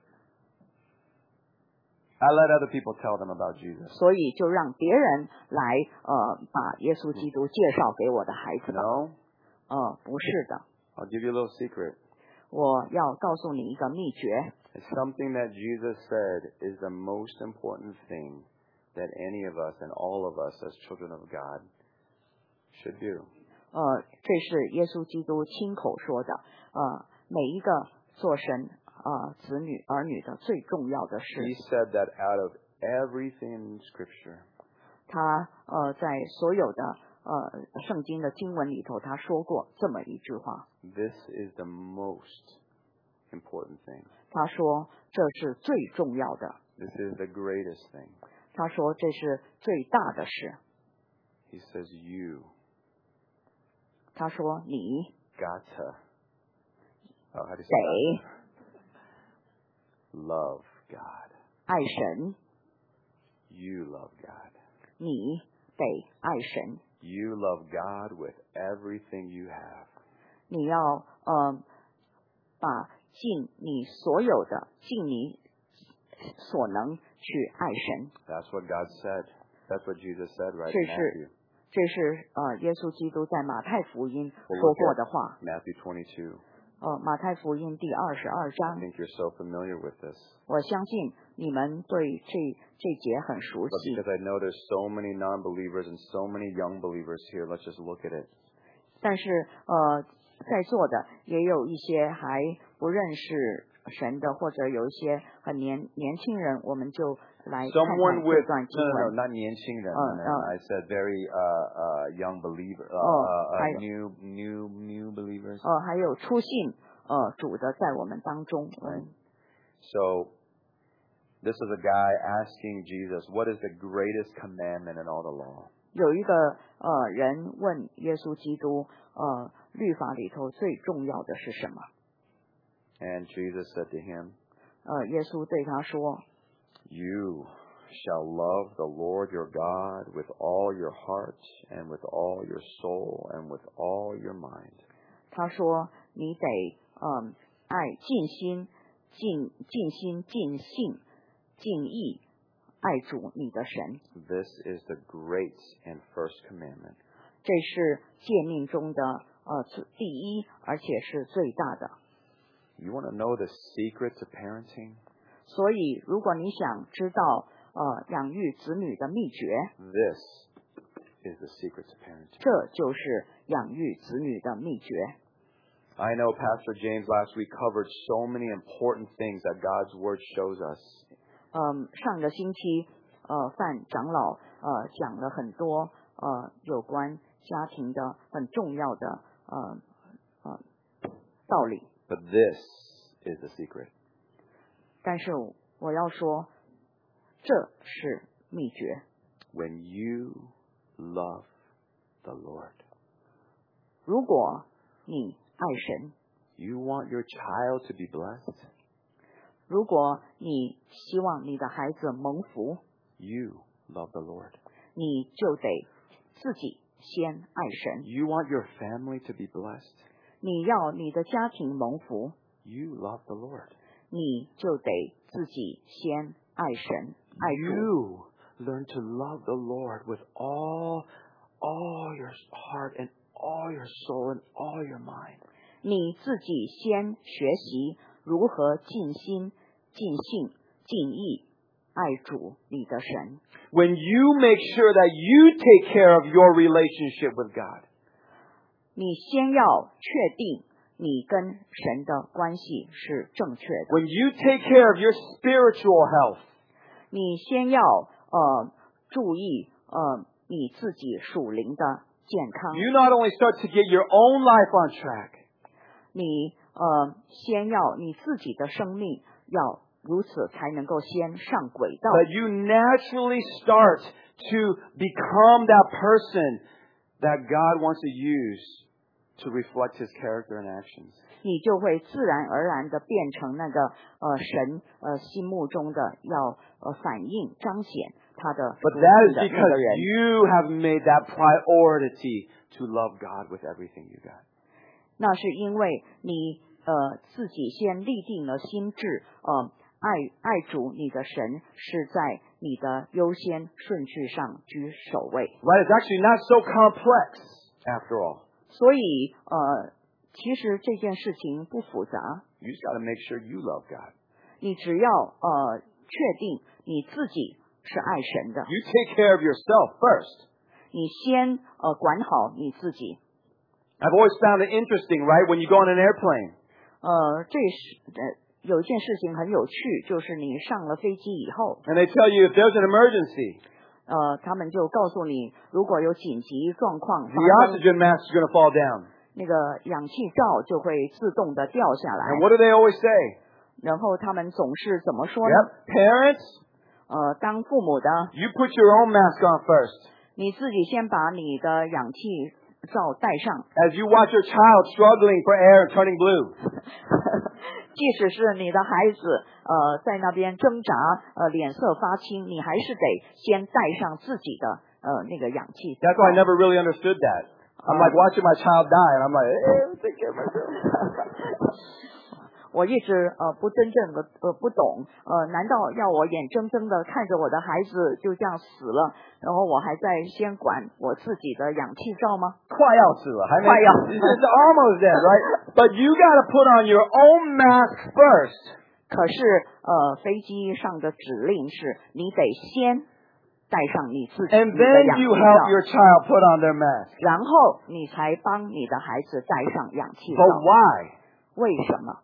I let other people tell them about Jesus. 所以就让别人来呃把耶稣基督介绍给我的孩子吧。 No? 呃，不是的， I'll give you a little secret. 我要告诉你一个秘诀， It's something that Jesus said is the most important thing that any of us and all of us as children of God should do. 呃，这是耶稣基督亲口说的，呃，每一个做神呃子女儿女的最重要的事。 He said that out of everything in Scripture, 他呃在所有的呃圣经的经文里头，他说过这么一句话， this is the most important thing. 他说这是最重要的， This is the greatest thing. 他说这是最大的事， He says you 他说你 got to, oh, how do you say 得 that? Love God. 爱神， You love God. 你得爱神， You love God with everything you have. 你要呃把尽你所有的，尽你所能去爱神。 That's what God said. That's what Jesus said, right? 这 in 是 Matthew. 这是呃耶稣基督在马太福音 We'll 说 look 过 at 的话。 Matthew twenty-two. 呃，马太福音第二十二 I 章， think you're so familiar with this. 我相信你们对这这节很熟 But 悉。 because I know there's so many non-believers and so many young believers here, let's just look at it. 但是呃，在座的也有一些还不认识神的，或者有一些很年年轻人，我们就来看 Someone 看 with 这段经 no, no, 文。 no, not 年轻人. Uh, and then uh. I said very uh, uh, young believer, uh, Oh, uh, uh, 还有 new, new, new believers. 呃，还有出信呃主的在我们当中。 Right. So this is a guy asking Jesus, what is the greatest commandment in all the law? 有一个呃人问耶稣基督，呃，律法里头最重要的是什么？ And Jesus said to him, 呃，耶稣对他说， You shall love the Lord your God with all your heart and with all your soul and with all your mind. 他说你得嗯爱尽心、尽尽心、尽性、尽意爱主你的神， This is the great and first commandment. 这是诫命中的呃最第一，而且是最大的。 You want to know the secret to parenting? 所以，如果你想知道呃养育子女的秘诀， This is the secret to parenting. 这就是养育子女的秘诀。 I know Pastor James last week covered so many important things that God's Word shows us. 嗯，上个星期呃范长老呃讲了很多呃有关家庭的很重要的呃呃道理。 But this is the secret. 但是我要说，这是秘诀。 When you love the Lord, 如果你爱神， you want your child to be blessed, 如果你希望你的孩子蒙福， you love the Lord. 你就得自己先爱神。 You want your family to be blessed, 你要你的家庭蒙福， you love the Lord. 你就得自己先爱神、爱主。 You learn to love the Lord with all, all your heart and all your soul and all your mind. 你自己先学习如何尽心、尽性、尽意爱主你的神。 When you make sure that you take care of your relationship with God, 你先要确定你跟神的关系是正确的。 when you take care of your spiritual health, 你先要呃注意呃你自己属灵的健康。 you not only start to get your own life on track, 你呃先要你自己的生命要如此才能够先上轨道。 but you naturally start to become that person that God wants to use to reflect His character and actions. 你就会自然而然的变成那个呃神呃心目中的要呃反映彰显他的 But 属 that 性 is 的那 because 个人。 you have made that priority To love God with everything you got. 那是因为你呃自己先立定了心智，呃爱爱主你的神是在你的优先顺序上居首位。 Right? It's actually not so complex. After all, 所以呃其实这件事情不复杂， you just got to make sure you love God. 你只要呃确定你自己是爱神的， You take care of yourself first. 你先呃管好你自己。 I've always found it interesting, right? When you go on an airplane, 呃，这是呃有一件事情很有趣，就是你上了飞机以后， and they tell you if there's an emergency, 呃，他们就告诉你，如果有紧急状况 the 发生， oxygen mask is going to fall down. 那个氧气罩就会自动的掉下 And 来。 what do they always say? 然后他们总是怎么说呢？ Yep, parents, 呃，当父母的， you put your own mask on first. 你自己先把你的氧气罩戴上。 As you watch your child struggling for air and turning blue. 即使是你的孩子呃在那边挣扎，呃脸色发青，你还是得先戴上自己的呃那个氧气罩。 That's why I never really understood that. I'm like watching my child die, and I'm like, hey, take care of myself. 我一直呃不真正的呃不懂，呃，难道要我眼睁睁的看着我的孩子就这样死了，然后我还在先管我自己的氧气罩吗？ 快要死了，还没快要 It's almost dead, right? But you got to put on your own mask first. 可是呃，飞机上的指令是你得先戴上你自己 And 的 then 氧气 you help 罩， your child put on their mask. 然后你才帮你的孩子戴上氧气 But 罩。 why? 为什么？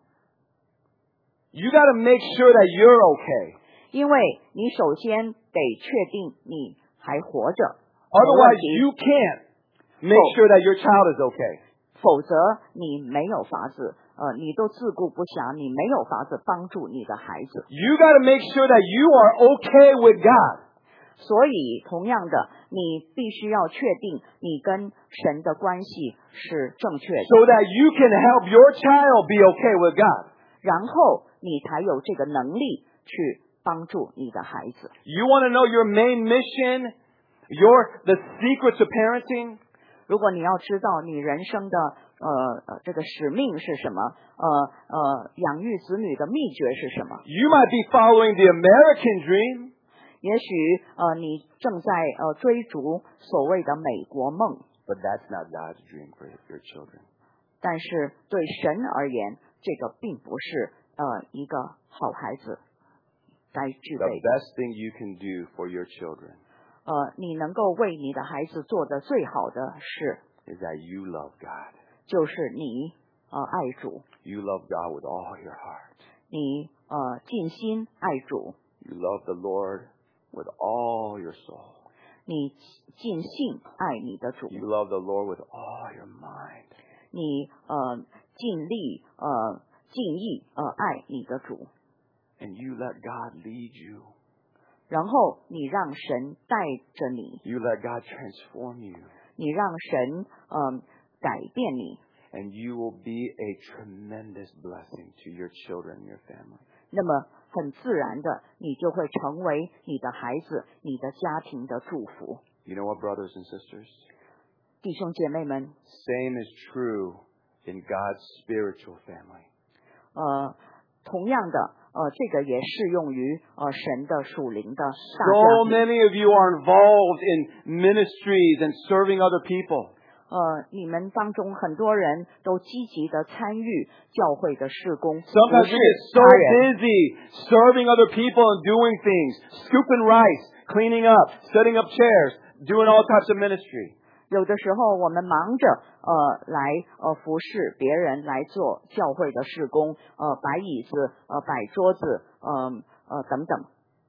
You got to make sure that you're okay. 因为你首先得确定你还活着， Otherwise, 没问题 you can't make sure that your child is okay. 否则你没有法子，呃，你都自顾不暇，你没有法子帮助你的孩子。 You got to make sure that you are okay with God. 所以，同样的，你必须要确定你跟神的关系是正确的， So that you can help your child be okay with God. 然后你才有这个能力去帮助你的孩子。 You want to know your main mission? Your the secrets of parenting? 如果你要知道你人生的呃呃这个使命是什么，呃呃养育子女的秘诀是什么？ You might be following the American dream. 也许呃你正在呃追逐所谓的美国梦， But that's not God's dream for your children. 但是对神而言，这个并不是呃一个好孩子该具 The 备的。 best thing you can do for your children 呃，你能够为你的孩子做的最好的事， is that you love God. 就是你呃爱主， You love God with all your heart. 你呃尽心爱主， You love the Lord with all your soul. 你尽性爱你的主， You love the Lord with all your mind. 你呃尽力呃尽意呃爱你的主， And you let God lead you. 然后你让神带着你， You let God transform you. 你让神呃改变你， And you will be a tremendous blessing to your children and your family. 那么很自然的，你就会成为你的孩子、你的家庭的祝福。 You know what, brothers and sisters? 弟兄姐妹们， Same is true in God's spiritual family. 呃，同样的，呃，这个也适用于呃神的属灵的大 So 家庭。 many of you are involved in ministries and serving other people. 呃，你们当中很多人都积极的参与教会的事工， Sometimes 服侍 we get so 他人。 busy serving other people and doing things, scooping rice, cleaning up, setting up chairs, doing all types of ministry. 有的时候我们忙着呃来呃服侍别人，来做教会的事工，呃摆椅子，呃摆桌子，呃呃等等。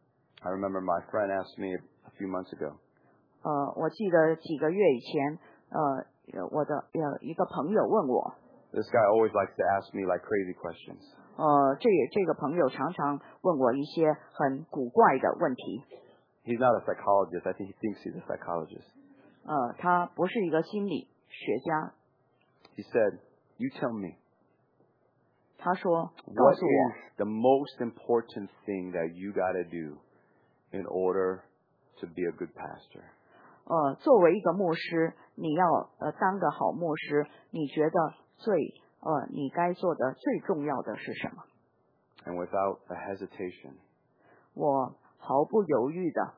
I remember my friend asked me a few months ago, 呃，我记得几个月以前，呃，我的呃一个朋友问我， this guy always likes to ask me like crazy questions. 呃，这这个朋友常常问我一些很古怪的问题。 He's not a psychologist. I think he thinks he's a psychologist. 呃，他不是一个心理学家。 He said, you tell me, 他说，告 what 诉我， is the most important thing that you got to do in order to be a good pastor? 呃，作为一个牧师，你要呃当个好牧师，你觉得最呃你该做的最重要的是什么？ And without a hesitation, 我毫不犹豫的，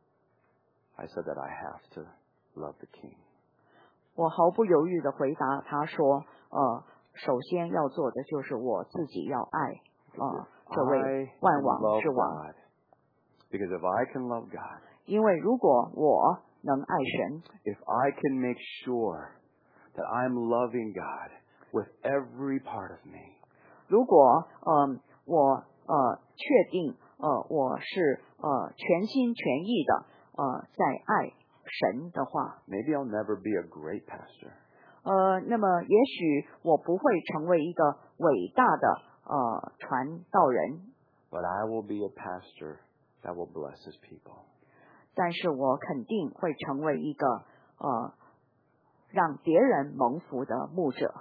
I said that I have to love the King. 我毫不犹豫的回答他说，呃，首先要做的就是我自己要爱啊、呃、这位 I 万 can 王 love 之王， God. Because if I can love God, 因为如果我能爱神， if I can make sure that I'm loving God with every part of me, 如果呃我呃确定呃我是呃全心全意的呃在爱神的话， maybe I'll never be a great pastor. 呃，那么也许我不会成为一个伟大的呃传道人， But I will be a pastor that will bless his people. 但是我肯定会成为一个呃让别人蒙福的牧者。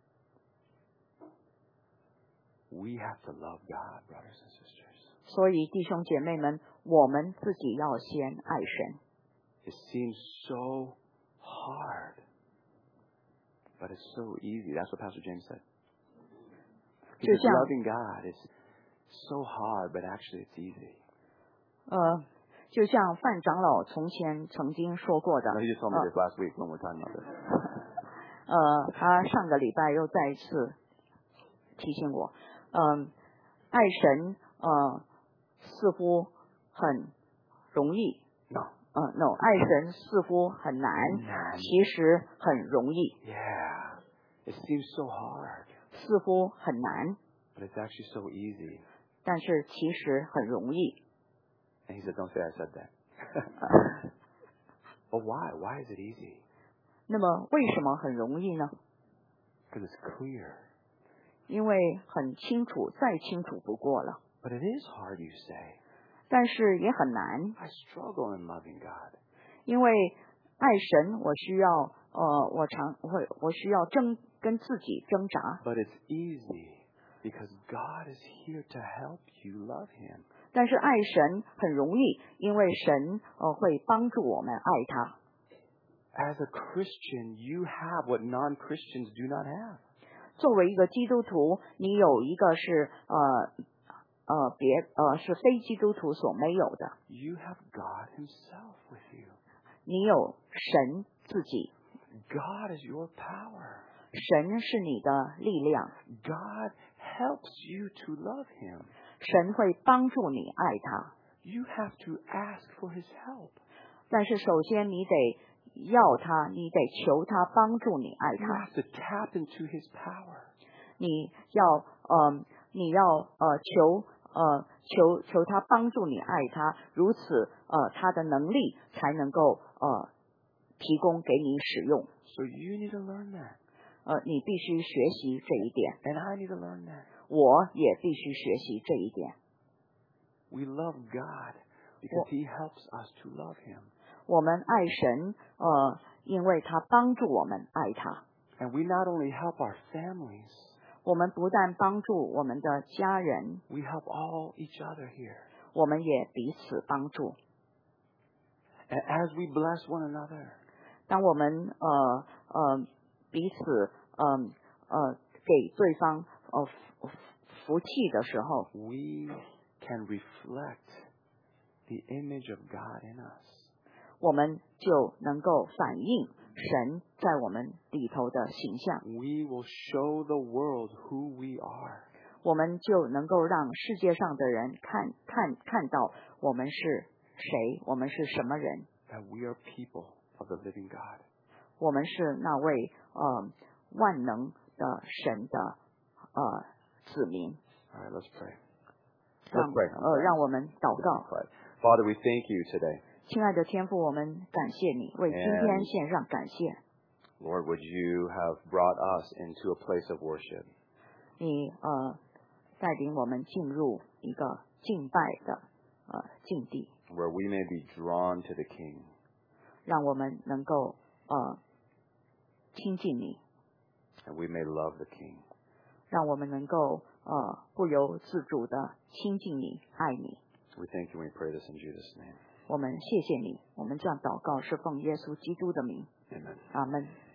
We have to love God, brothers and sisters. 所以弟兄姐妹们，我们自己要先爱神。 It seems so hard, but it's so easy. That's what Pastor James said. 就 Because 像 loving God is so hard, but actually it's easy. 呃，就像范长老从前曾经说过的， No, he just told me this last week when we were talking about this. 呃，他上个礼拜又再一次提醒我，嗯、爱神呃似乎很容易， No. 呃，no， 爱神似乎很难， 难其实很容易， Yeah. It seems so hard, 似乎很难， but it's actually so easy. 但是其实很容易。 And he said, don't say I said that. But why? Why is it easy? 那么为什么很容易呢？ Because it's clear. 因为很清楚，再清楚不过了。 But it is hard, you say. 但是也很难， I struggle in loving God. 因为爱神，我需要呃，我常会我需要争跟自己挣扎。 But it's easy because God is here to help you love Him. 但是爱神很容易，因为神呃会帮助我们爱他。 As a Christian, you have what non-Christians do not have. 作为一个基督徒，你有一个是呃呃别呃是非基督徒所没有的， You have God Himself with you. 你有神自己， God is your power. 神是你的力量， God helps you to love Him. 神会帮助你爱他。 You have to ask for His help. 但是首先你得要他，你得求他帮助你爱 You 他， have to tap into His power. 你要呃你要呃求呃求求他帮助你爱他，如此呃他的能力才能够呃提供给你使用。 So you need to learn that. 呃，你必须学习这一点， And I need to learn that. 我也必须学习这一点。 We love God because He helps us to love Him. 我们爱神，呃，因为他帮助我们爱他。 And we not only help our families, 我们不但帮助我们的家人， we help all each other here. 我们也彼此帮助。 And as we bless one another, 当我们呃呃彼此呃呃给对方呃福福气的时候， we can reflect the image of God in us. 我们就能够反映神在我们里头的形象， We will show the world who we are. 我们就能够让世界上的人看看看到我们是谁，我们是什么人， That we are people of the living God. 我们是那位呃万能的神的呃子民。 All right, let's pray. 让 Let's pray. 呃让我们祷告。 Right. Father, we thank you today. 亲爱的天父，我们感谢你，为今天献上感谢。 Lord, would you have brought us into a place of worship? 你呃带领我们进入一个敬拜的呃境地， Where we may be drawn to the King. 让我们能够呃亲近你， And we may love the King. 让我们能够呃不由自主的亲近你，爱你。 We thank you and we pray this in Jesus' name. 我们谢谢你，我们这样祷告是奉耶稣基督的名， Amen. 阿门。